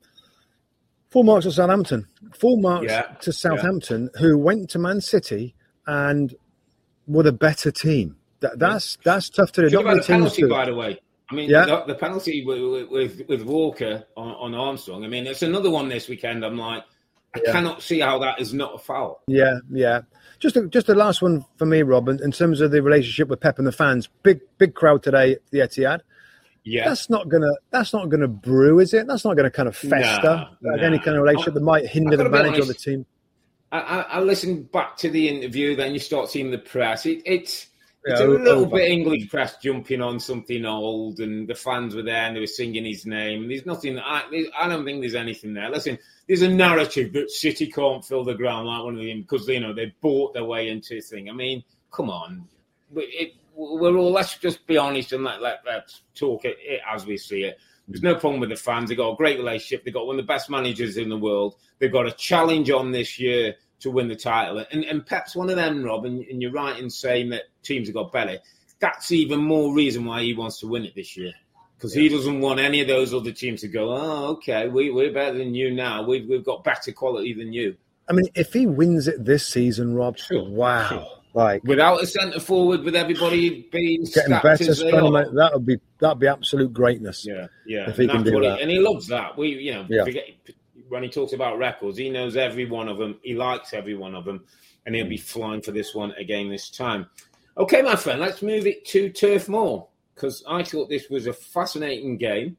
full marks to Southampton. Full marks Yeah, to Southampton, yeah. who went to Man City and were the better team. That, that's that's tough to do. Talk Not about the penalty, do. by the way. I mean, yeah. the, the penalty with, with, with Walker on, on Armstrong. I mean, it's another one this weekend. I'm like, I yeah. cannot see how that is not a foul. Yeah, yeah. Just a, just the last one for me, Rob, in, in terms of the relationship with Pep and the fans. Big big crowd today at the Etihad. Yeah, that's not gonna that's not gonna brew, is it? That's not gonna kind of fester nah, like nah. any kind of relationship that might hinder the manager of the team. I, I, I listened back to the interview, then you start seeing the press. It, it's it's yeah, a little over. bit English press jumping on something old, and the fans were there and they were singing his name. There's nothing. I, I don't think there's anything there. Listen, there's a narrative that City can't fill the ground like one of them because you know they bought their way into a thing. I mean, come on, it, we're all. Let's just be honest and let let let's talk it, it as we see it. There's no problem with the fans. They've got a great relationship. They've got one of the best managers in the world. They've got a challenge on this year to win the title. And, and Pep's one of them, Rob, and, and you're right in saying that teams have got better. That's even more reason why he wants to win it this year. Because yeah. he doesn't want any of those other teams to go, oh, okay, we, we're better than you now. We've, we've got better quality than you. I mean, if he wins it this season, Rob, sure. wow. Sure. Like without a centre forward, with everybody being getting better, that would be that'd be absolute greatness. Yeah, yeah. If he can do that, he, and he loves that. We, you know, yeah. forget, when he talks about records, he knows every one of them. He likes every one of them, and he'll be flying for this one again this time. Okay, my friend, let's move it to Turf Moor because I thought this was a fascinating game.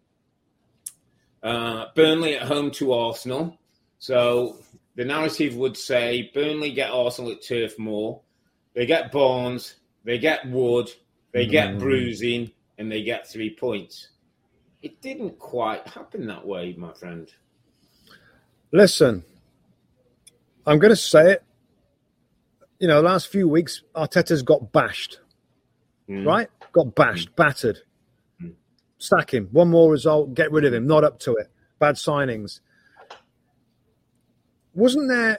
Uh, Burnley at home to Arsenal, so the narrative would say Burnley get Arsenal at Turf Moor. They get Barnes, they get Wood, they get mm. bruising, and they get three points. It didn't quite happen that way, my friend. Listen, I'm going to say it. You know, the last few weeks, Arteta's got bashed, mm. right? Got bashed, mm. battered. Mm. Sack him. One more result, get rid of him. Not up to it. Bad signings. Wasn't there...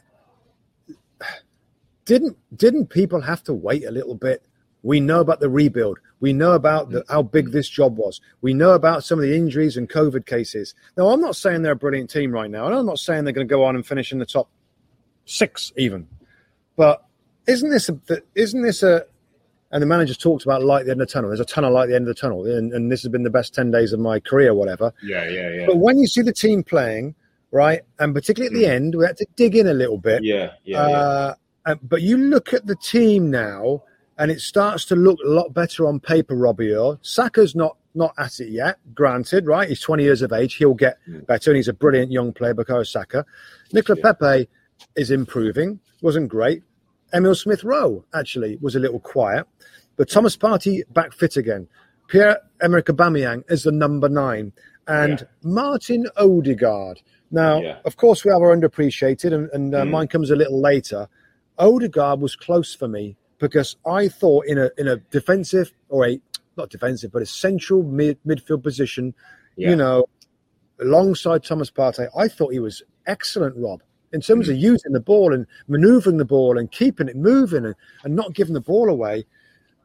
Didn't didn't people have to wait a little bit? We know about the rebuild. We know about the, how big this job was. We know about some of the injuries and COVID cases. Now, I'm not saying they're a brilliant team right now. And I'm not saying they're going to go on and finish in the top six even. But isn't this a, isn't this a, and the manager's talked about light at the end of the tunnel. There's a tunnel light at the end of the tunnel. And, and this has been the best ten days of my career, whatever. Yeah, yeah, yeah. But when you see the team playing, right, and particularly at the end, we had to dig in a little bit. Yeah, yeah, uh, yeah. Um, but you look at the team now, and it starts to look a lot better on paper, Robbie Earl. Saka's not, not at it yet, granted, right? He's twenty years of age. He'll get mm. better, and he's a brilliant young player, Bukayo Saka. Nicola yeah. Pepe is improving. Wasn't great. Emile Smith-Rowe, actually, was a little quiet. But Thomas Partey back fit again. Pierre-Emerick Aubameyang is the number nine. And yeah. Martin Odegaard. Now, yeah. of course, we have our underappreciated, and, and uh, mm. mine comes a little later. Odegaard was close for me because I thought in a in a defensive or a not defensive but a central mid, midfield position, yeah. you know, alongside Thomas Partey, I thought he was excellent, Rob, in terms mm. of using the ball and manoeuvring the ball and keeping it moving and, and not giving the ball away.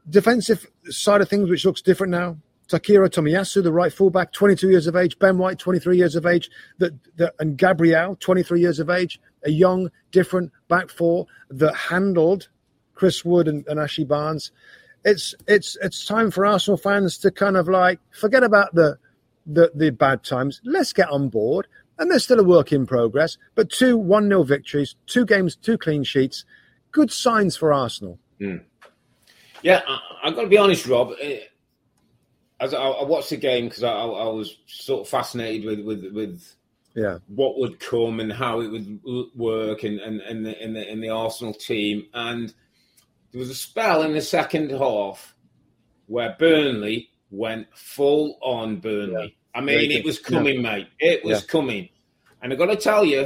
defensive side of things, which looks different now. Takehiro Tomiyasu, the right fullback, twenty-two years of age. Ben White, twenty-three years of age. The, the, and Gabriel, twenty-three years of age. A young, different back four that handled Chris Wood and, and Ashley Barnes. It's it's it's time for Arsenal fans to kind of like forget about the the, the bad times. Let's get on board. And there's still a work in progress. But two one nil victories, two games, two clean sheets. Good signs for Arsenal. Mm. Yeah, I, I've got to be honest, Rob. As I, I watched the game because I, I was sort of fascinated with with, with yeah. what would come and how it would work and, and, and the, in the in the Arsenal team. And there was a spell in the second half where Burnley went full on Burnley. Yeah. I mean, it was coming, yeah. mate. It was yeah. coming. And I've got to tell you,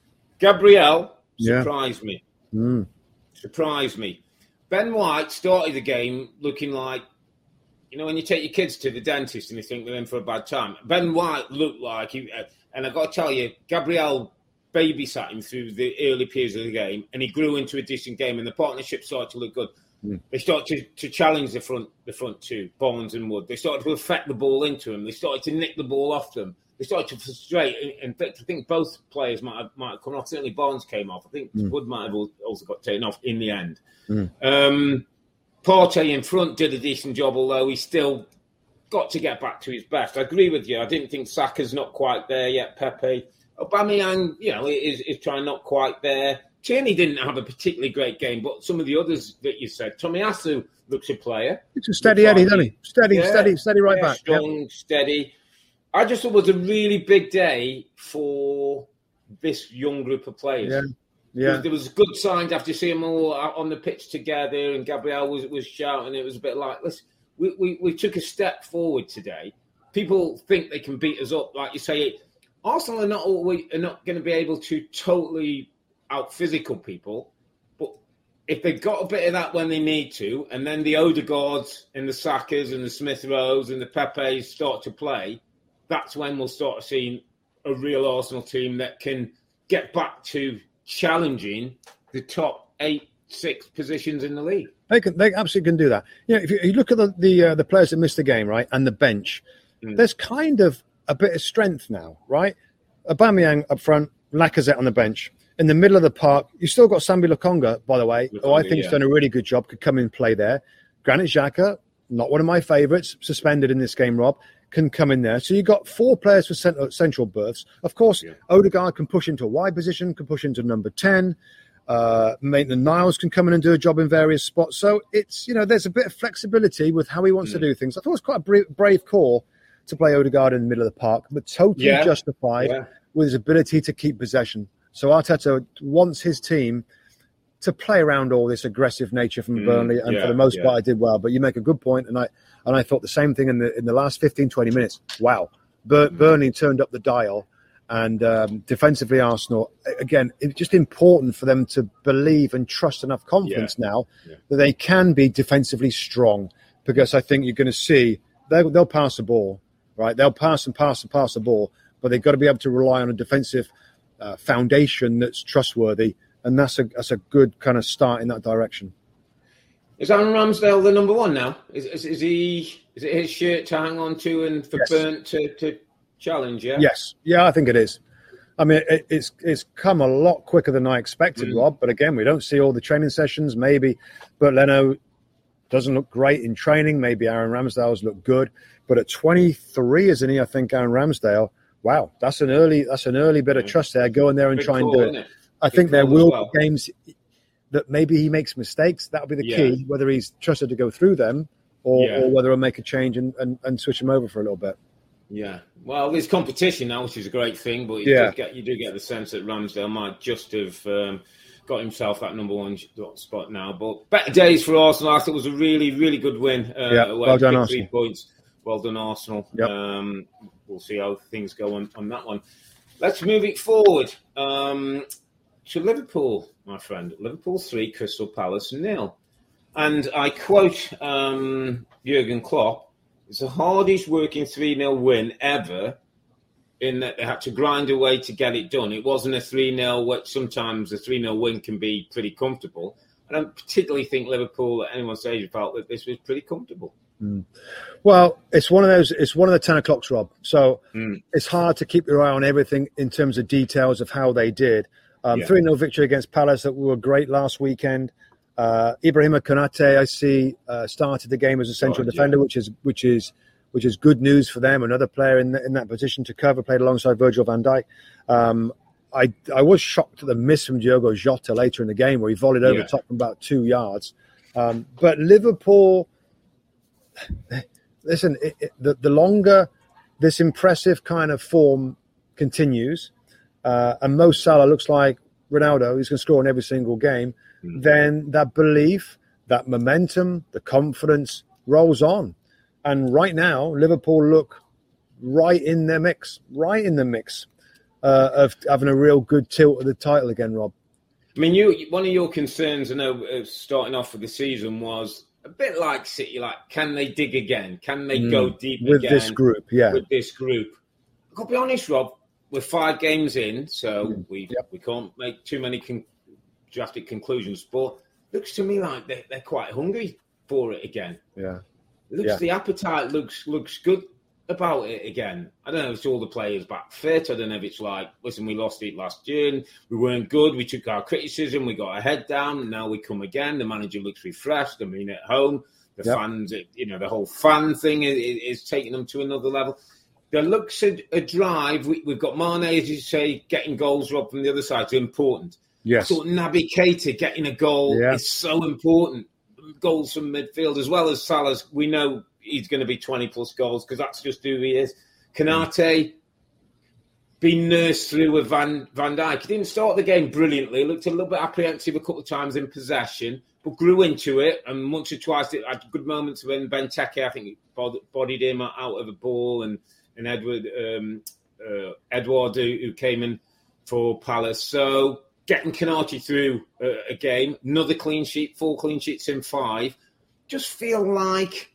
Gabriel surprised yeah. me. Mm. Surprised me. Ben White started the game looking like, you know, when you take your kids to the dentist and you think they're in for a bad time. Ben White looked like, he, and I've got to tell you, Gabriel babysat him through the early periods of the game, and he grew into a decent game, and the partnership started to look good. Mm. They started to, to challenge the front the front two, Barnes and Wood. They started to affect the ball into him. They started to nick the ball off them. They started to frustrate. In fact, I think both players might have, might have come off. Certainly Barnes came off. I think mm. Wood might have also got taken off in the end. Mm. Um, Partey in front did a decent job, although he still got to get back to his best. I agree with you. I didn't think Saka's not quite there yet, Pepe. Aubameyang, you know, is, is trying not quite there. Tierney didn't have a particularly great game, but some of the others that you said, Tomiyasu looks a player. It's a steady Eddie, doesn't he? Steady, yeah, steady, steady right yeah, back. Strong, yep. steady. I just thought it was a really big day for this young group of players. Yeah. Yeah. There was good signs after seeing them all out on the pitch together, and Gabriel was, was shouting. It was a bit like, listen, we, we, we took a step forward today. People think they can beat us up. Like you say, Arsenal are not always, are not going to be able to totally out-physical people, but if they've got a bit of that when they need to, and then the Odegaards and the Sakas and the Smith Rowes and the Pepes start to play, that's when we'll start seeing a real Arsenal team that can get back to challenging the top eight, six positions in the league. They can, they absolutely can do that. You know, if you, you look at the the, uh, the players that missed the game, right, and the bench, mm. there's kind of a bit of strength now, right? Aubameyang up front, Lacazette on the bench. In the middle of the park, you've still got Sambi Lokonga, by the way, Lokonga, who I think yeah. has done a really good job, could come and play there. Granit Xhaka, not one of my favourites, suspended in this game, Rob, can come in there. So you've got four players for cent- central berths. Of course, yeah. Odegaard can push into a wide position, can push into number ten. Uh, Maitland-Niles can come in and do a job in various spots. So it's, you know, there's a bit of flexibility with how he wants mm. to do things. I thought it was quite a brave, brave call to play Odegaard in the middle of the park, but totally yeah. justified yeah. with his ability to keep possession. So Arteta wants his team to play around all this aggressive nature from mm, Burnley, and yeah, for the most yeah. part, I did well. But you make a good point, and I and I thought the same thing in the in the last fifteen, twenty minutes. Wow, Bur- mm. Burnley turned up the dial, and um, defensively, Arsenal again. It's just important for them to believe and trust enough confidence yeah. now yeah. that they can be defensively strong. Because I think you're going to see they'll, they'll pass the ball, right? They'll pass and pass and pass the ball, but they've got to be able to rely on a defensive uh, foundation that's trustworthy. And that's a that's a good kind of start in that direction. Is Aaron Ramsdale the number one now? Is is, is he? Is it his shirt to hang on to and for yes. Burnt to, to challenge? Yeah. Yes. Yeah, I think it is. I mean, it, it's it's come a lot quicker than I expected, mm. Rob. But again, we don't see all the training sessions. Maybe, but Leno doesn't look great in training. Maybe Aaron Ramsdale's look good. But at twenty-three, isn't he? I think Aaron Ramsdale. Wow, that's an early that's an early bit of trust there. Go in there and Big try call, and do it. I Big think there will well. be games that maybe he makes mistakes. That'll be the yeah. key, whether he's trusted to go through them or, yeah. or whether he'll make a change and, and, and switch him over for a little bit. Yeah. Well, there's competition now, which is a great thing, but you, yeah. do, get, you do get the sense that Ramsdale might just have um, got himself that number one spot now. But better days for Arsenal. I thought it was a really, really good win. Uh, yeah. Well done, Arsenal. Three points. Well done, Arsenal. Yep. Um, we'll see how things go on, on that one. Let's move it forward. Um, To Liverpool, my friend. Liverpool three, Crystal Palace nil. And I quote um, Jurgen Klopp, it's the hardest working three nil win ever, in that they had to grind away to get it done. It wasn't a three nil, which sometimes a three nil win can be pretty comfortable. I don't particularly think Liverpool at any one stage felt that this was pretty comfortable. Mm. Well, it's one of those. It's one of the ten o'clocks, Rob. So mm. it's hard to keep your eye on everything in terms of details of how they did. Um, yeah. three nil victory against Palace that were great last weekend. Uh, Ibrahima Konate, I see, uh, started the game as a central oh, defender, yeah. which is which is which is good news for them. Another player in the, in that position to cover, played alongside Virgil van Dijk. Um, I I was shocked at the miss from Diogo Jota later in the game where he volleyed over yeah. the top from about two yards. Um, but Liverpool, listen, it, it, the, the longer this impressive kind of form continues, uh, and Mo Salah looks like Ronaldo, he's going to score in every single game, mm. then that belief, that momentum, the confidence rolls on. And right now, Liverpool look right in their mix, right in the mix. Uh, of having a real good tilt at the title again, Rob. I mean, you one of your concerns, I know, uh, starting off with the season was a bit like City, like, can they dig again? Can they mm. go deep with again? With this group, yeah. With this group. I've got to be honest, Rob, we're five games in, so mm. we yep. we can't make too many con- drastic conclusions, but it looks to me like they're, they're quite hungry for it again. Yeah. It looks, yeah. The appetite looks looks good about it again. I don't know if it's all the players back fit. I don't know if it's like, listen, we lost it last year and we weren't good. We took our criticism. We got our head down and now we come again. The manager looks refreshed. I mean, at home, the yep. fans, you know, the whole fan thing is, is taking them to another level. There looks a, a drive. We, we've got Mane, as you say, getting goals, Rob, from the other side. It's important. Yes. I thought Naby Keita getting a goal yeah. is so important. Goals from midfield as well as Salah's. We know he's going to be twenty plus goals because that's just who he is. Konate being nursed through with Van Van Dijk. He didn't start the game brilliantly. Looked a little bit apprehensive a couple of times in possession, but grew into it. And once or twice, it had good moments when Benteke, I think, bodied him out of a ball, and and Edward um, uh, Edward who, who came in for Palace. So getting Konate through a, a game, another clean sheet, four clean sheets in five. Just feel like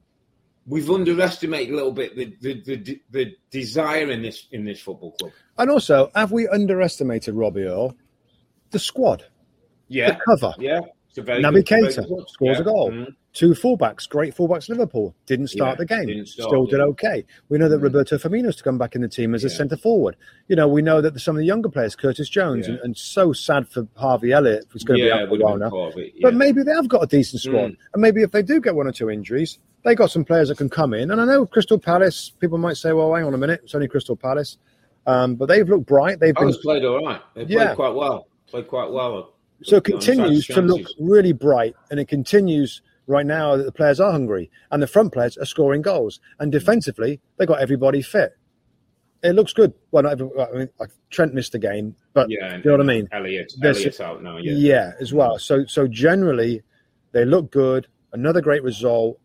we've underestimated a little bit the, the the the desire in this in this football club. And also, have we underestimated, Robbie Earl, the squad? Yeah. The cover. Yeah. It's a very Naby good, Keita very good. scores yeah. a goal. Mm-hmm. Two fullbacks, great fullbacks. Liverpool didn't start yeah, the game. Start, Still did yeah. okay. We know that mm-hmm. Roberto Firmino's to come back in the team as yeah. a centre forward. You know, we know that some of the younger players, Curtis Jones, yeah. and, and so sad for Harvey Elliott, who's going to yeah, be out for a while now. It, yeah. But maybe they have got a decent squad, mm. and maybe if they do get one or two injuries, they got some players that can come in. And I know Crystal Palace, people might say, well, hang on a minute, it's only Crystal Palace. Um, but they've looked bright. They've been, been, played all right. They played yeah. quite well. Played quite well. So it continues to look really bright, and it continues right now that the players are hungry, and the front players are scoring goals. And defensively, they got everybody fit. It looks good. Well, not every, I mean, Trent missed the game, but yeah, you know what I mean? Elliott, Elliott's out now, yeah. Yeah, as well. So so generally, they look good. Another great result.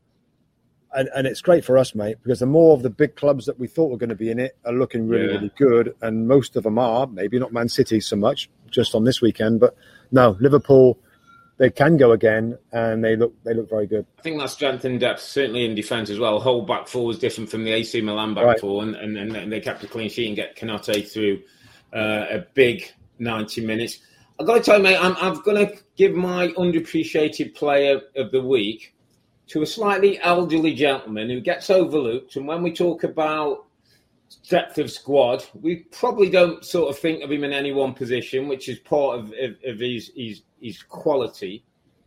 And, and it's great for us, mate, because the more of the big clubs that we thought were going to be in it are looking really, yeah. really good. And most of them are, maybe not Man City so much, just on this weekend. But no, Liverpool, they can go again, and they look they look very good. I think that strength in depth, certainly in defence as well. Whole back four was different from the A C Milan back right. four, and, and, and they kept a clean sheet and get Konate through uh, a big ninety minutes. I've got to tell you, mate, I'm, I'm going to give my underappreciated player of the week to a slightly elderly gentleman who gets overlooked. And when we talk about depth of squad, we probably don't sort of think of him in any one position, which is part of, of, of his, his, his quality.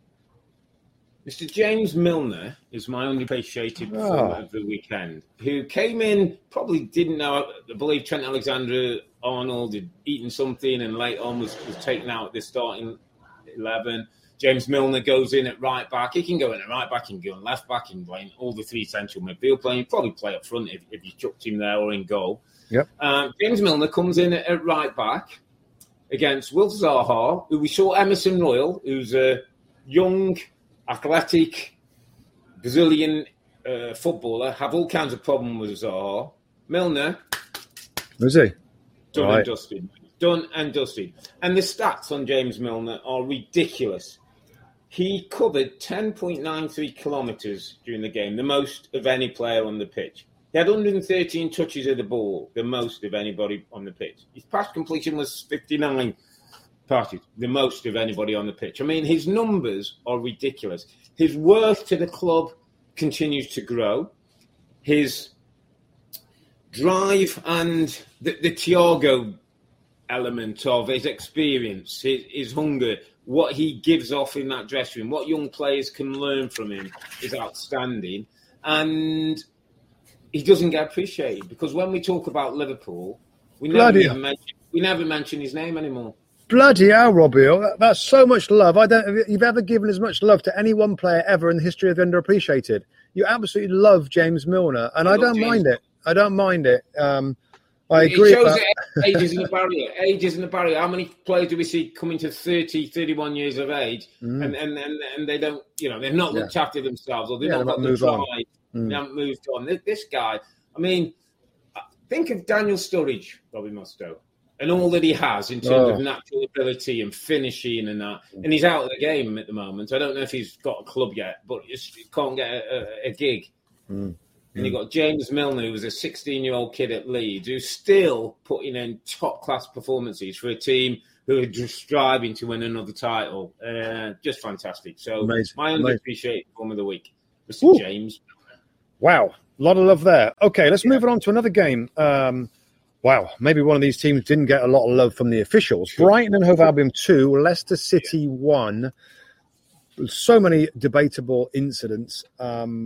Mister James Milner is my underappreciated performer oh. of the weekend, who came in, probably didn't know, I believe Trent Alexander-Arnold had eaten something and late on was, was taken out at the starting eleven. James Milner goes in at right back. He can go in at right back, he can go in left back, he can play in all the three central midfield playing. He'd probably play up front if, if you chucked him there or in goal. Yep. Um, James Milner comes in at, at right back against Will Zaha, who we saw Emerson Royal, who's a young, athletic Brazilian uh, footballer, have all kinds of problems with Zaha. Milner. Was he? Done right. and dusted. Done and dusted. And the stats on James Milner are ridiculous. He covered ten point nine three kilometres during the game, the most of any player on the pitch. He had one hundred thirteen touches of the ball, the most of anybody on the pitch. His pass completion was fifty-nine parties, the most of anybody on the pitch. I mean, his numbers are ridiculous. His worth to the club continues to grow. His drive and the, the Thiago element of his experience, his, his hunger, what he gives off in that dressing room, what young players can learn from him is outstanding. And he doesn't get appreciated because when we talk about Liverpool, we never, even mention, we never mention his name anymore. Bloody hell, Robbie. That's so much love. I don't if you've ever given as much love to any one player ever in the history of the underappreciated. You absolutely love James Milner, and I, I don't James. mind it. I don't mind it. Um, I agree. It shows that age isn't a barrier. Age isn't a barrier. How many players do we see coming to thirty, thirty-one years of age, mm. and, and, and, and they don't, you know, they've not looked yeah. after themselves, or they've yeah, not got the drive. Mm. They haven't moved on. This guy, I mean, think of Daniel Sturridge, Robbie Mustoe, and all that he has in terms oh. of natural ability and finishing and that. And he's out of the game at the moment. I don't know if he's got a club yet, but he can't get a, a, a gig. Mm. And you've got James Milner, who was a sixteen-year-old kid at Leeds, who's still putting in top-class performances for a team who are just striving to win another title. Uh, just fantastic. So Amazing. my underappreciated form of the week, Mister Ooh. James. Wow, a lot of love there. Okay, let's yeah. move on to another game. Um, wow, maybe one of these teams didn't get a lot of love from the officials. Sure. Brighton and Hove Albion two, Leicester City yeah. one. So many debatable incidents. Um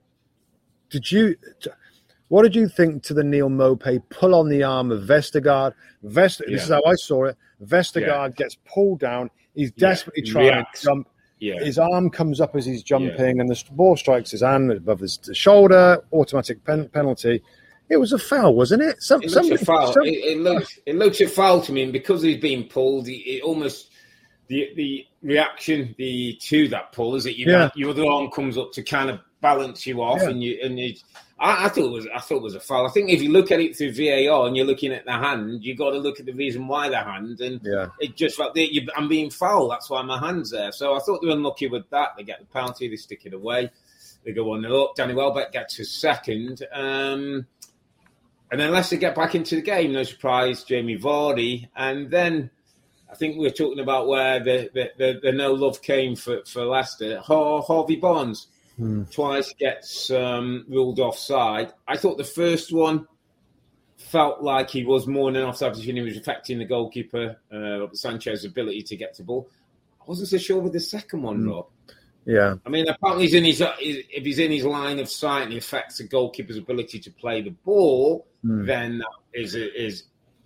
Did you? What did you think to the Neal Maupay pull on the arm of Vestergaard? Vest, yeah. This is how I saw it. Vestergaard yeah. gets pulled down. He's desperately yeah. trying Reacts. to jump. Yeah. His arm comes up as he's jumping, yeah. and the ball strikes his hand above his shoulder. Automatic pen, penalty. It was a foul, wasn't it? Some, it looks a foul. Some, it, it looks it looks a foul to me, and because he's being pulled, it, it almost the the reaction the to that pull is that you yeah. your other arm comes up to kind of balance you off, yeah. and you and you. I, I thought it was. I thought it was a foul. I think if you look at it through V A R and you're looking at the hand, you got to look at the reason why the hand, and yeah. it just felt like you, I'm being fouled. That's why my hand's there. So I thought they were unlucky with that. They get the penalty, they stick it away, they go one nil up. Danny Welbeck gets his second, um, and then Leicester get back into the game. No surprise, Jamie Vardy, and then. I think we were talking about where the, the, the, the no love came for, for Leicester. Harvey Barnes hmm. twice gets um, ruled offside. I thought the first one felt like he was more than offside because he was affecting the goalkeeper, uh, Sanchez's ability to get to the ball. I wasn't so sure with the second one, Rob. Yeah. I mean, apparently he's in his, if he's in his line of sight and he affects the goalkeeper's ability to play the ball, hmm. then that is is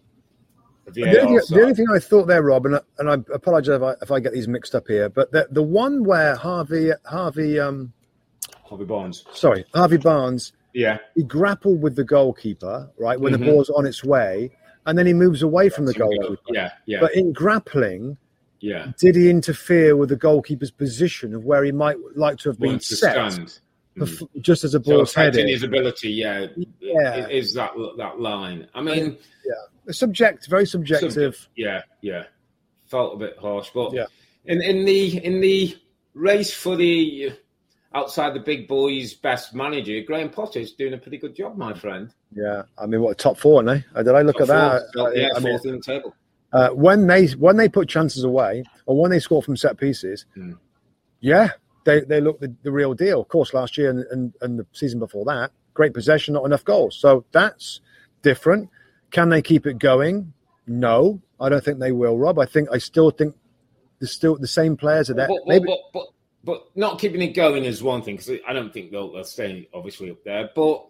The only, the only thing I thought there, Rob, and, and I apologise if I, if I get these mixed up here, but the the one where Harvey Harvey um, Harvey Barnes, sorry, Harvey Barnes, yeah, he grappled with the goalkeeper, right, when mm-hmm. the ball's on its way, and then he moves away from the goalkeeper. Go. Yeah, yeah. But in grappling, yeah, did he interfere with the goalkeeper's position of where he might like to have been to set? Stand. Mm. Just as a ball's so headed. his ability, yeah, yeah, is that that line? I mean, yeah, subject, very subjective. Subject, yeah, yeah, felt a bit harsh, but yeah. in in the in the race for the outside the big boys' best manager, Graham Potter's doing a pretty good job, my friend. Yeah, I mean, what top four? No, did I look top at that? Four, uh, yeah, I fourth mean, in the table. Uh, when they when they put chances away, or when they score from set pieces, mm. yeah. They they look the, the real deal. Of course, last year and, and, and the season before that, great possession, not enough goals. So that's different. Can they keep it going? No, I don't think they will, Rob. I think I still think there's still the same players are there. But, Maybe... but, but, but not keeping it going is one thing, because I don't think they'll, they'll stay obviously up there. But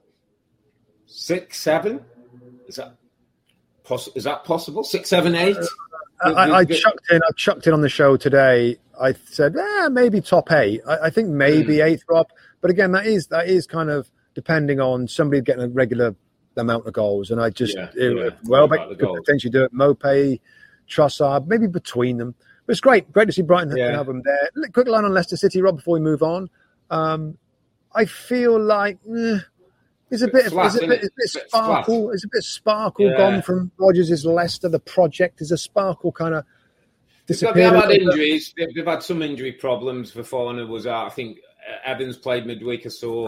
six, seven, is that poss- is that possible? Six, seven, eight. Uh, I, I chucked in. I chucked in on the show today. I said, eh, maybe top eight. I, I think maybe mm. eighth, Rob. But again, that is that is kind of depending on somebody getting a regular amount of goals. And I just, yeah, it, yeah. Welbeck could goals. potentially do it. Maupay, Trossard, maybe between them. But it's great. Great to see Brighton yeah. have them there. Quick line on Leicester City, Rob, before we move on. Um, I feel like eh, there's a bit, flat, of, a bit, it? a bit sparkle. There's a bit of sparkle yeah. gone from Rodgers' Leicester. The project is a sparkle kind of. They've had injuries. They've, they've had some injury problems. Fofana was out. I think Evans played midweek or so.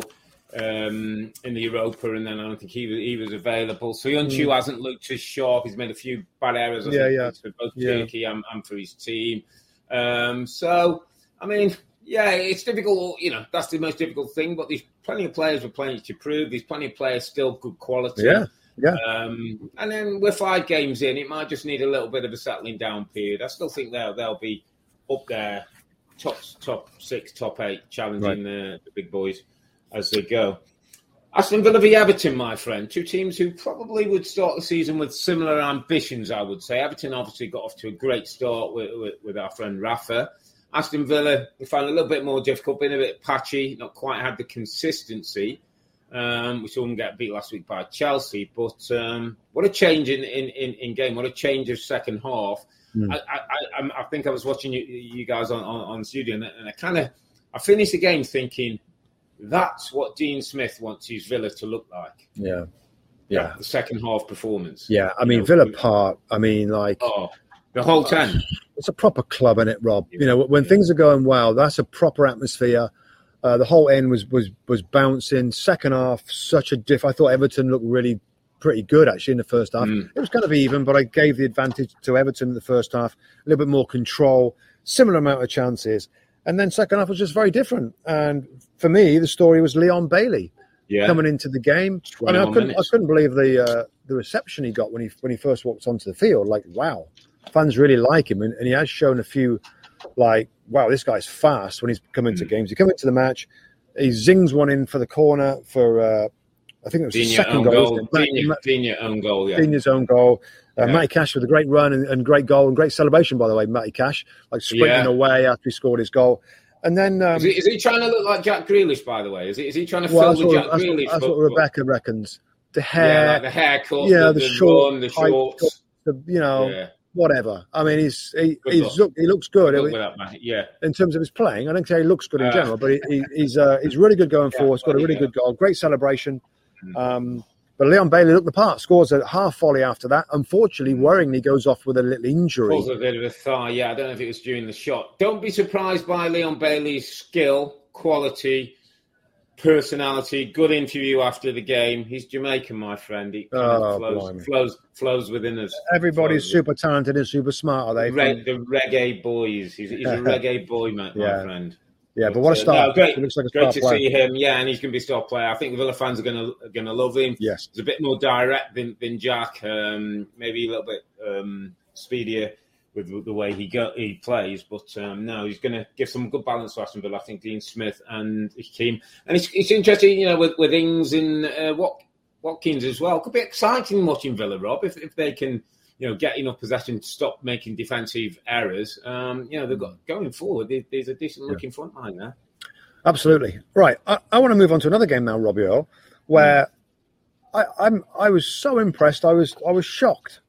um, in the Europa, and then I don't think he was, he was available. So Yunchu mm. hasn't looked as sharp. He's made a few bad errors, I yeah, think, yeah. for both yeah. Turkey and, and for his team. Um, so, I mean, yeah, it's difficult. You know, that's the most difficult thing. But there's plenty of players with plenty to prove. There's plenty of players still good quality. Yeah, yeah. Um, and then we're five games in. It might just need a little bit of a settling down period. I still think they'll they'll be up there, top top six, top eight, challenging right. the, the big boys as they go. Aston Villa v Everton, my friend. Two teams who probably would start the season with similar ambitions, I would say. Everton obviously got off to a great start with, with, with our friend Rafa. Aston Villa, we found a little bit more difficult, been a bit patchy, not quite had the consistency. Um, we saw them get beat last week by Chelsea. But um, what a change in, in, in, in game. What a change of second half. Mm. I, I, I, I think I was watching you, you guys on, on, on studio, and, and I kind of I finished the game thinking, that's what Dean Smith wants his Villa to look like. Yeah. Yeah. The second half performance. Yeah. I mean, know, Villa Park, I mean, like. Oh, the whole ten. It's a proper club, isn't it, Rob? Yeah. You know, when yeah. things are going well, that's a proper atmosphere. Uh, the whole end was, was, was bouncing. Second half, such a diff. I thought Everton looked really pretty good, actually, in the first half. Mm. It was kind of even, but I gave the advantage to Everton in the first half. A little bit more control, similar amount of chances. And then second half was just very different. And for me, the story was Leon Bailey yeah. coming into the game. I mean, I couldn't, I couldn't believe the uh, the reception he got when he when he first walked onto the field. Like, wow, fans really like him, and, and he has shown a few. Like, wow, this guy's fast when he's come into mm. games. He come into the match, he zings one in for the corner for. Uh, I think it was the second goal. Digne own goal, yeah. Digne's own goal. Uh, yeah. Matty Cash with a great run and, and great goal and great celebration, by the way, Matty Cash, like sprinting yeah. away after he scored his goal. And then... Um, is, he, is he trying to look like Jack Grealish, by the way? Is he, is he trying to well, fill with Jack that's Grealish? What, that's what Rebecca reckons. The hair... Yeah, like the haircut, yeah, the, the, the short, run, the shorts. The, you know, yeah. whatever. I mean, he's he, he's look, he looks good. good I mean, yeah. In terms of his playing, I don't say he looks good in uh, general, but he, he, he's uh, he's really good going yeah, forward. He's got a really yeah. good goal, great celebration. Um, but Leon Bailey looked the part, scores a half volley after that. Unfortunately, worryingly, goes off with a little injury. Falls a bit of a thigh, yeah. I don't know if it was during the shot. Don't be surprised by Leon Bailey's skill, quality, personality, good interview after the game. He's Jamaican, my friend. He kind oh, of flows, flows, flows within us. Everybody's flows super talented and super smart, are they? Re- the reggae boys. He's, he's a reggae boy, my, yeah. my friend. Yeah, but what a start! Uh, no, great, it looks like a great to player. see him. Yeah, and he's going to be a star player. I think the Villa fans are going to going to love him. Yes, he's a bit more direct than, than Jack. Um, maybe a little bit um, speedier with the way he go, he plays. But um, no, he's going to give some good balance to Aston Villa. I think Dean Smith and his team, and it's, it's interesting, you know, with with Ings and uh, Wat, Watkins as well. Could be exciting watching Villa, Rob, if if they can. You know, get enough possession to stop making defensive errors. Um, you know, they've got going forward. There's a decent looking yeah. front line there. Absolutely right. I, I want to move on to another game now, Robbie Earl, where mm. I, I'm I was so impressed. I was I was shocked.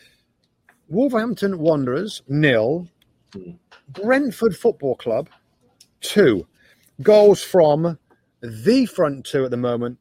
Wolverhampton Wanderers nil, mm. Brentford Football Club two. Goals from the front two at the moment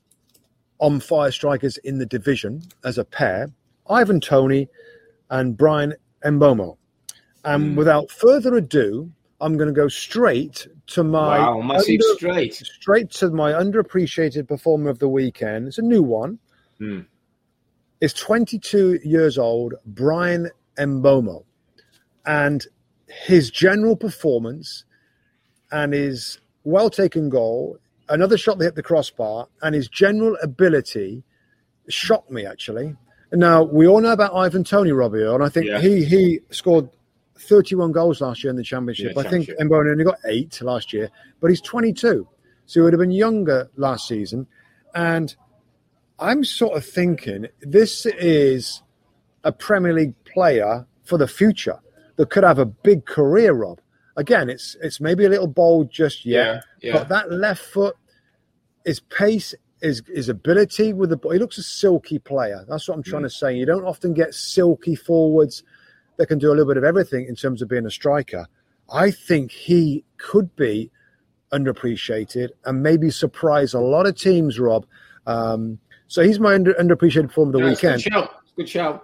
on fire strikers in the division as a pair. Ivan Toney and Brian Mbomo. And mm. without further ado, I'm going to go straight to my wow, massive under, straight straight to my underappreciated performer of the weekend. It's a new one. Mm. It's twenty-two years old, Brian Mbomo, and his general performance and his well taken goal, another shot that hit the crossbar, and his general ability shocked me actually. Now, we all know about Ivan Toney, Robbie, and I think yeah. he he scored thirty-one goals last year in the Championship. Yeah, I think Mbomo only got eight last year, but he's twenty-two. So he would have been younger last season. And I'm sort of thinking this is a Premier League player for the future that could have a big career, Rob. Again, it's it's maybe a little bold just yet, yeah, yeah. but that left foot, his pace, His, his ability with the ball. He looks a silky player. That's what I'm trying mm. to say. You don't often get silky forwards that can do a little bit of everything in terms of being a striker. I think he could be underappreciated and maybe surprise a lot of teams, Rob. Um, so he's my under, underappreciated form of the yeah, weekend. Good shout. Good shout.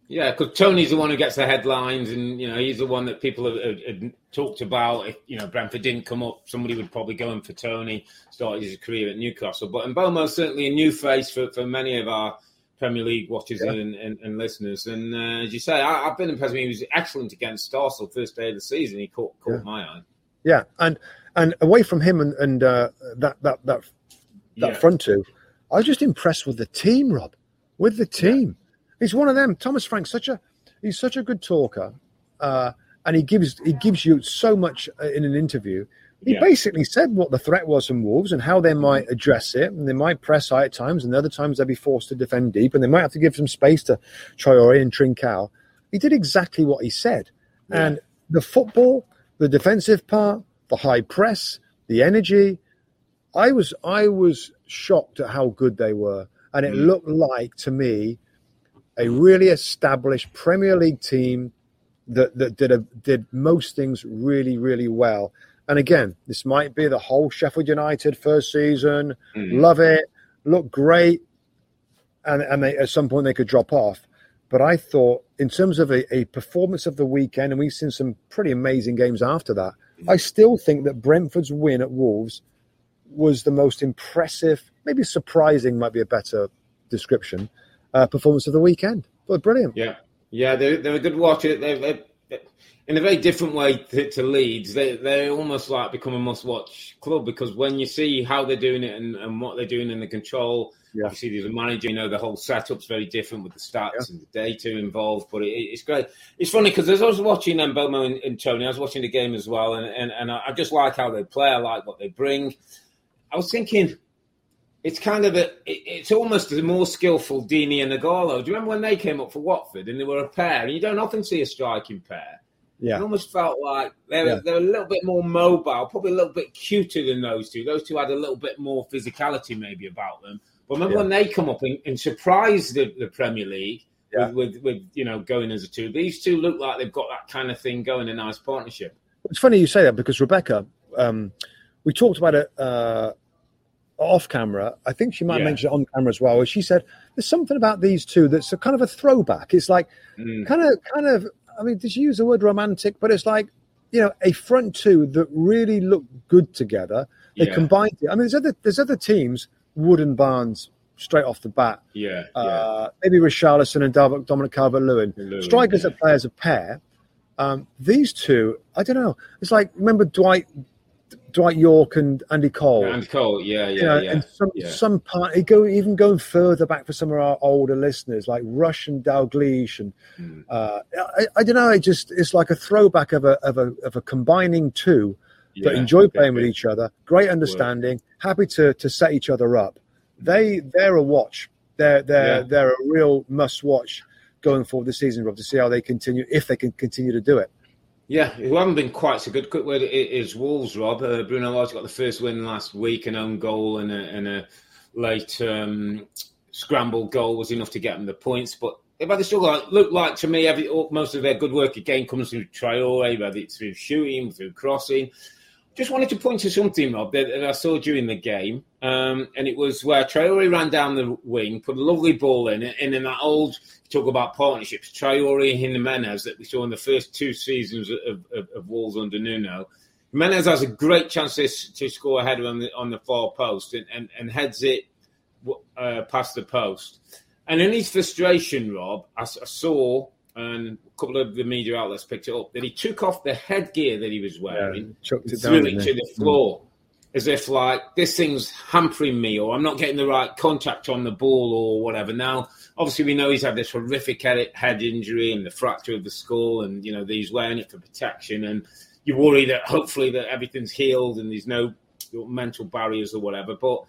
Yeah, because Tony's the one who gets the headlines, and you know he's the one that people have, have, have talked about. If you know Brentford didn't come up, somebody would probably go in for Tony. Started his career at Newcastle, but Mbeumo's certainly a new face for, for many of our Premier League watchers yeah. and, and, and listeners. And uh, as you say, I, I've been impressed. He was excellent against Arsenal first day of the season. He caught caught yeah. my eye. Yeah, and and away from him and, and uh, that that that that yeah. front two, I was just impressed with the team, Rob. With the team. Yeah. He's one of them. Thomas Frank's such a he's such a good talker, uh, and he gives he gives you so much in an interview. He yeah. basically said what the threat was from Wolves and how they might address it, and they might press high at times, and other times they'll be forced to defend deep, and they might have to give some space to Traore and Trincao. He did exactly what he said, yeah. and the football, the defensive part, the high press, the energy. I was I was shocked at how good they were, and it mm. looked like to me a really established Premier League team that, that did a, did most things really, really well. And again, this might be the whole Sheffield United first season. Mm-hmm. Love it, look great, and and they, at some point they could drop off. But I thought, in terms of a, a performance of the weekend, and we've seen some pretty amazing games after that, mm-hmm. I still think that Brentford's win at Wolves was the most impressive, maybe surprising might be a better description, Uh, performance of the weekend. But brilliant. Yeah, yeah, they're, they're a good watch. They're, they're, in a very different way to, to Leeds, they, they're almost like become a must-watch club, because when you see how they're doing it and, and what they're doing in the control, yeah. obviously there's a manager, you know, the whole setup's very different with the stats yeah. and the data involved, but it, it's great. It's funny because as I was watching um, Mbeumo and, and Tony, I was watching the game as well, and, and, and I just like how they play, I like what they bring. I was thinking... It's kind of a, it's almost a more skillful Deeney and Nagalo. Do you remember when they came up for Watford and they were a pair? And you don't often see a striking pair. Yeah. It almost felt like they're, yeah. they're a little bit more mobile, probably a little bit cuter than those two. Those two had a little bit more physicality maybe about them. But remember yeah. when they come up and, and surprise the, the Premier League yeah. with, with, with, you know, going as a two. These two look like they've got that kind of thing going, a nice partnership. It's funny you say that because Rebecca, um, we talked about it uh, off camera. I think she might yeah. mention it on camera as well, where she said there's something about these two that's a kind of a throwback. It's like mm. kind of, kind of, I mean, did you use the word romantic? But it's like, you know, a front two that really look good together. They yeah. combined it. I mean, there's other, there's other teams, Wood and Barnes, straight off the bat. Yeah. Uh, yeah. Maybe Richarlison and Dominic Calvert-Lewin. Strikers yeah. that play as a pair. Um, these two, I don't know. It's like, remember Dwight Dwight York and Andy Cole. Andy Cole, yeah, yeah, you know, yeah. And some yeah. some part, go even going further back for some of our older listeners, like Rush and Dalglish, and mm. uh, I, I don't know. It just it's like a throwback of a of a of a combining two yeah, that enjoy playing with each other. Great understanding, Word. happy to to set each other up. They they're a watch. They're they're yeah. they're a real must watch going forward this season, Rob, to see how they continue, if they can continue to do it. Yeah, who haven't been quite so good. Quick word is Wolves, Rob. Uh, Bruno Lage got the first win last week, an own goal and a, and a late um, scramble goal was enough to get them the points. But they've had the struggle. It looked like to me, every, most of their good work again comes through Traore, whether it's through shooting, through crossing. Just wanted to point to something, Rob, that, that I saw during the game, um, and it was where Traore ran down the wing, put a lovely ball in, and in that old talk about partnerships, Traore and Jimenez that we saw in the first two seasons of, of, of Wolves under Nuno. Jimenez has a great chance to, to score a header on the on the far post and, and, and heads it uh, past the post. And in his frustration, Rob, I, I saw, and a couple of the media outlets picked it up, that he took off the headgear that he was wearing, yeah, and threw it to the floor, mm. as if like, this thing's hampering me, or I'm not getting the right contact on the ball, or whatever. Now, obviously, we know he's had this horrific head, head injury and the fracture of the skull, and, you know, he's wearing it for protection, and you worry that hopefully that everything's healed and there's no mental barriers or whatever. But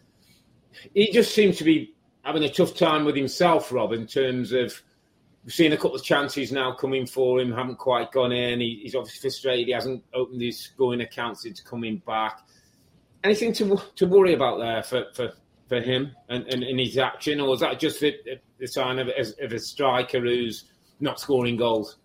he just seems to be having a tough time with himself, Rob, in terms of, we've seen a couple of chances now coming for him, haven't quite gone in. He, he's obviously frustrated. He hasn't opened his scoring account since coming back. Anything to to worry about there for, for, for him and, and, and his action? Or is that just the, the sign of, of a striker who's not scoring goals?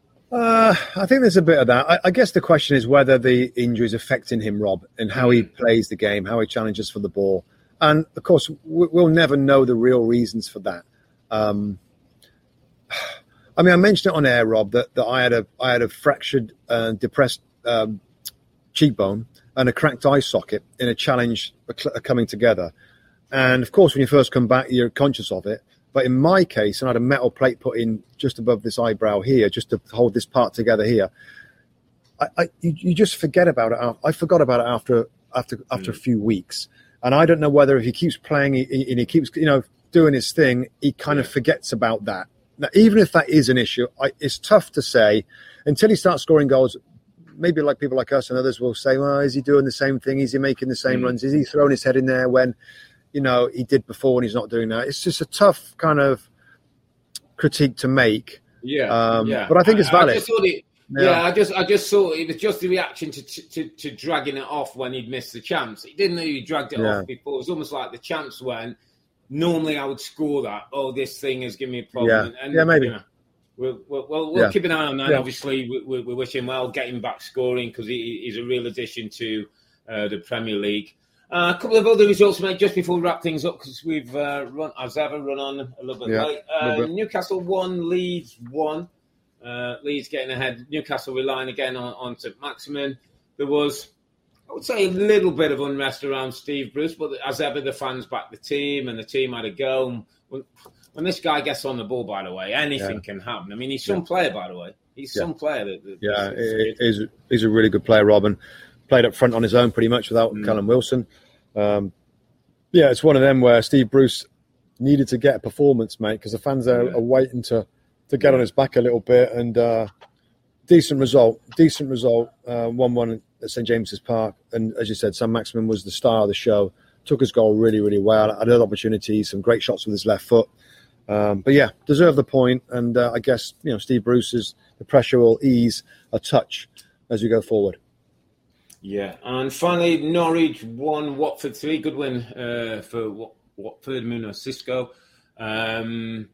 Uh, I think there's a bit of that. I, I guess the question is whether the injury is affecting him, Rob, and how he plays the game, how he challenges for the ball. And, of course, we'll never know the real reasons for that. Um I mean, I mentioned it on air, Rob, that, that I had a I had a fractured, uh, depressed um, cheekbone and a cracked eye socket in a challenge coming together. And of course, when you first come back, you're conscious of it. But in my case, I had a metal plate put in just above this eyebrow here, just to hold this part together here. I, I you, you just forget about it. I forgot about it after after after mm. a few weeks. And I don't know whether if he keeps playing and he, he keeps, you know, doing his thing, he kind of forgets about that. Now, even if that is an issue, I, it's tough to say until he starts scoring goals. Maybe like people like us and others will say, well, is he doing the same thing? Is he making the same mm. runs? Is he throwing his head in there when, you know, he did before and he's not doing that? It's just a tough kind of critique to make. Yeah, um, yeah. But I think it's valid. I just thought it, yeah. yeah, I just, I just thought it was just the reaction to to, to dragging it off when he'd missed the chance. He didn't know he dragged it yeah. off before. It was almost like the chance when normally I would score that. Oh, this thing has given me a problem. Yeah, and, yeah maybe. You know, We'll, we'll, we'll yeah. keep an eye on that. Yeah. Obviously, we, we, we wish him well, get him back scoring because he, he's a real addition to uh, the Premier League. Uh, a couple of other results, mate, just before we wrap things up because we've uh, run, as ever, run on a little bit yeah, late. Uh, bit. Newcastle won, Leeds won. Uh, Leeds getting ahead. Newcastle relying again on, on Saint Maximin. There was, I would say, a little bit of unrest around Steve Bruce, but as ever, the fans backed the team and the team had a go. And when, when this guy gets on the ball, by the way, anything yeah. can happen. I mean, he's some yeah. player, by the way. He's yeah. some player. That, that yeah, it, he's, he's a really good player, Robin. Played up front on his own pretty much without mm. Callum Wilson. Um, yeah, it's one of them where Steve Bruce needed to get a performance, mate, because the fans are, yeah. are waiting to, to get on his back a little bit. And uh, decent result, decent result, uh, one one at St James's Park. And as you said, Saint Maximin was the star of the show. Took his goal really, really well. Had other opportunities, some great shots with his left foot. Um, but yeah, deserved the point. And uh, I guess, you know, Steve Bruce's, the pressure will ease a touch as we go forward. Yeah, and finally, Norwich won, Watford three. Good win uh, for Wat- Watford, Nuno Cisco. Um,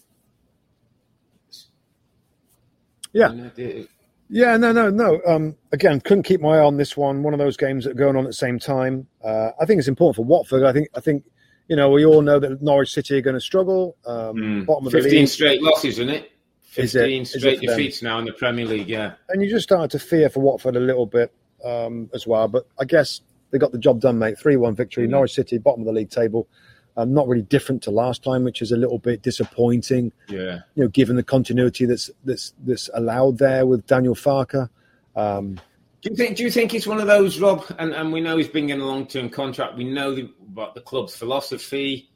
yeah. Yeah, no, no, no. Um, again, couldn't keep my eye on this one. One of those games that are going on at the same time. Uh, I think it's important for Watford. I think, I think, you know, we all know that Norwich City are going to struggle. Um, mm. Bottom of the fifteen league. Straight losses, isn't it? Fifteen is it, straight is it defeats now in the Premier League. Yeah, and you just started to fear for Watford a little bit um, as well. But I guess they got the job done, mate. three one victory. Mm. Norwich City, bottom of the league table. Um, not really different to last time, which is a little bit disappointing. Yeah, you know, given the continuity that's that's that's allowed there with Daniel Farke. Um, do you think? Do you think it's one of those, Rob? And, and we know he's been in a long-term contract. We know the, about the club's philosophy.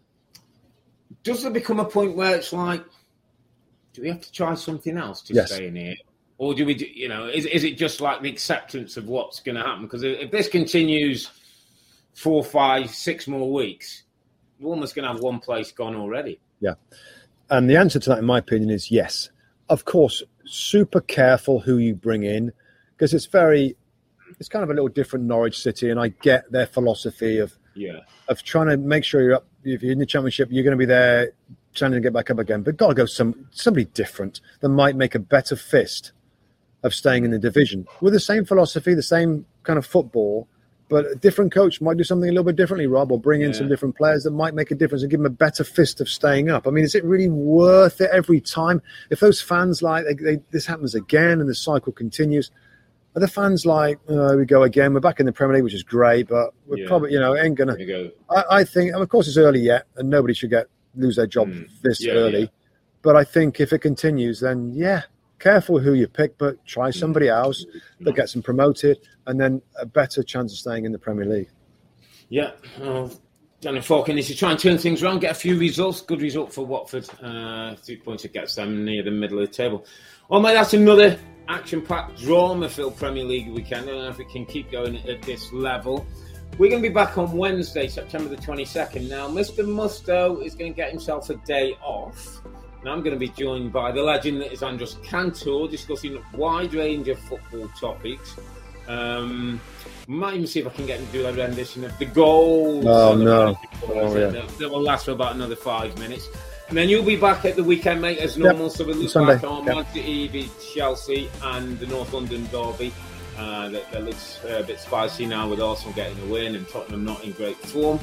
Does there become a point where it's like, do we have to try something else to yes. stay in here, or do we? Do, you know, is is it just like the acceptance of what's going to happen? Because if this continues four, five, six more weeks, we're almost going to have one place gone already. Yeah, and the answer to that, in my opinion, is yes. Of course, super careful who you bring in. Because it's very, it's kind of a little different Norwich City, and I get their philosophy of yeah of trying to make sure you're up. If you're in the Championship, you're going to be there, trying to get back up again. But got to go some somebody different that might make a better fist of staying in the division with the same philosophy, the same kind of football, but a different coach might do something a little bit differently, Rob, or bring in yeah. some different players that might make a difference and give them a better fist of staying up. I mean, is it really worth it every time? If those fans like they, they, this happens again and the cycle continues. Are the fans like, oh, here we go again? We're back in the Premier League, which is great, but we're yeah. probably, you know, ain't going to. Go. I, I think, and of course, it's early yet, and nobody should get lose their job mm. this yeah, early. Yeah. But I think if it continues, then, yeah, careful who you pick, but try somebody else that gets them promoted, and then a better chance of staying in the Premier League. Yeah. Well, Daniel Farke needs to try and turn things around, get a few results. Good result for Watford. Uh, three points that gets them near the middle of the table. Well, mate, that's another action-packed, drama-filled Premier League weekend. I don't know if it can keep going at this level. We're going to be back on Wednesday, September the twenty-second. Now, Mister Musto is going to get himself a day off. And I'm going to be joined by the legend that is Andros Cantor, discussing a wide range of football topics. Um, might even see if I can get him to do a rendition of the goal. Oh, no. Oh, yeah. that, that will last for about another five minutes. And then you'll be back at the weekend, mate, as normal. Yep. So we'll look Sunday. back on yep. Manchester City, Chelsea, and the North London derby. Uh, that, that looks a bit spicy now with Arsenal getting a win and Tottenham not in great form.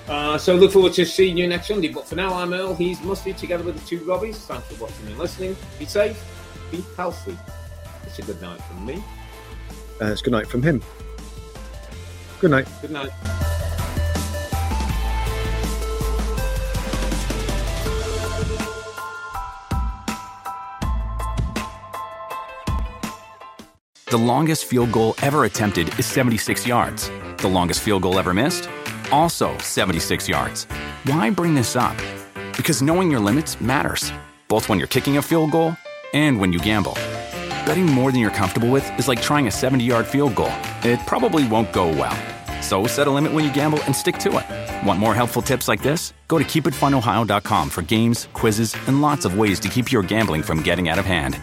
Uh, so look forward to seeing you next Sunday. But for now, I'm Earl. He's Musty, together with the two Robbies. Thanks for watching and listening. Be safe. Be healthy. It's a good night from me. Uh, it's good night from him. Good night. Good night. The longest field goal ever attempted is seventy-six yards. The longest field goal ever missed? Also seventy-six yards. Why bring this up? Because knowing your limits matters, both when you're kicking a field goal and when you gamble. Betting more than you're comfortable with is like trying a seventy-yard field goal. It probably won't go well. So set a limit when you gamble and stick to it. Want more helpful tips like this? Go to keep it fun ohio dot com for games, quizzes, and lots of ways to keep your gambling from getting out of hand.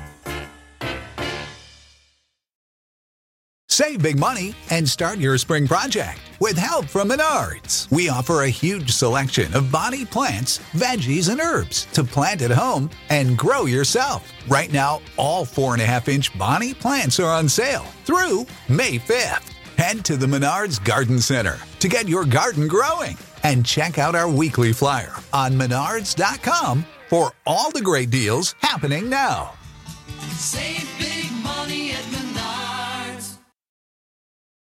Save big money and start your spring project with help from Menards. We offer a huge selection of bonnie plants, veggies, and herbs to plant at home and grow yourself. Right now, all four and a half inch bonnie plants are on sale through May fifth. Head to the Menards Garden Center to get your garden growing and check out our weekly flyer on menards dot com for all the great deals happening now. Save big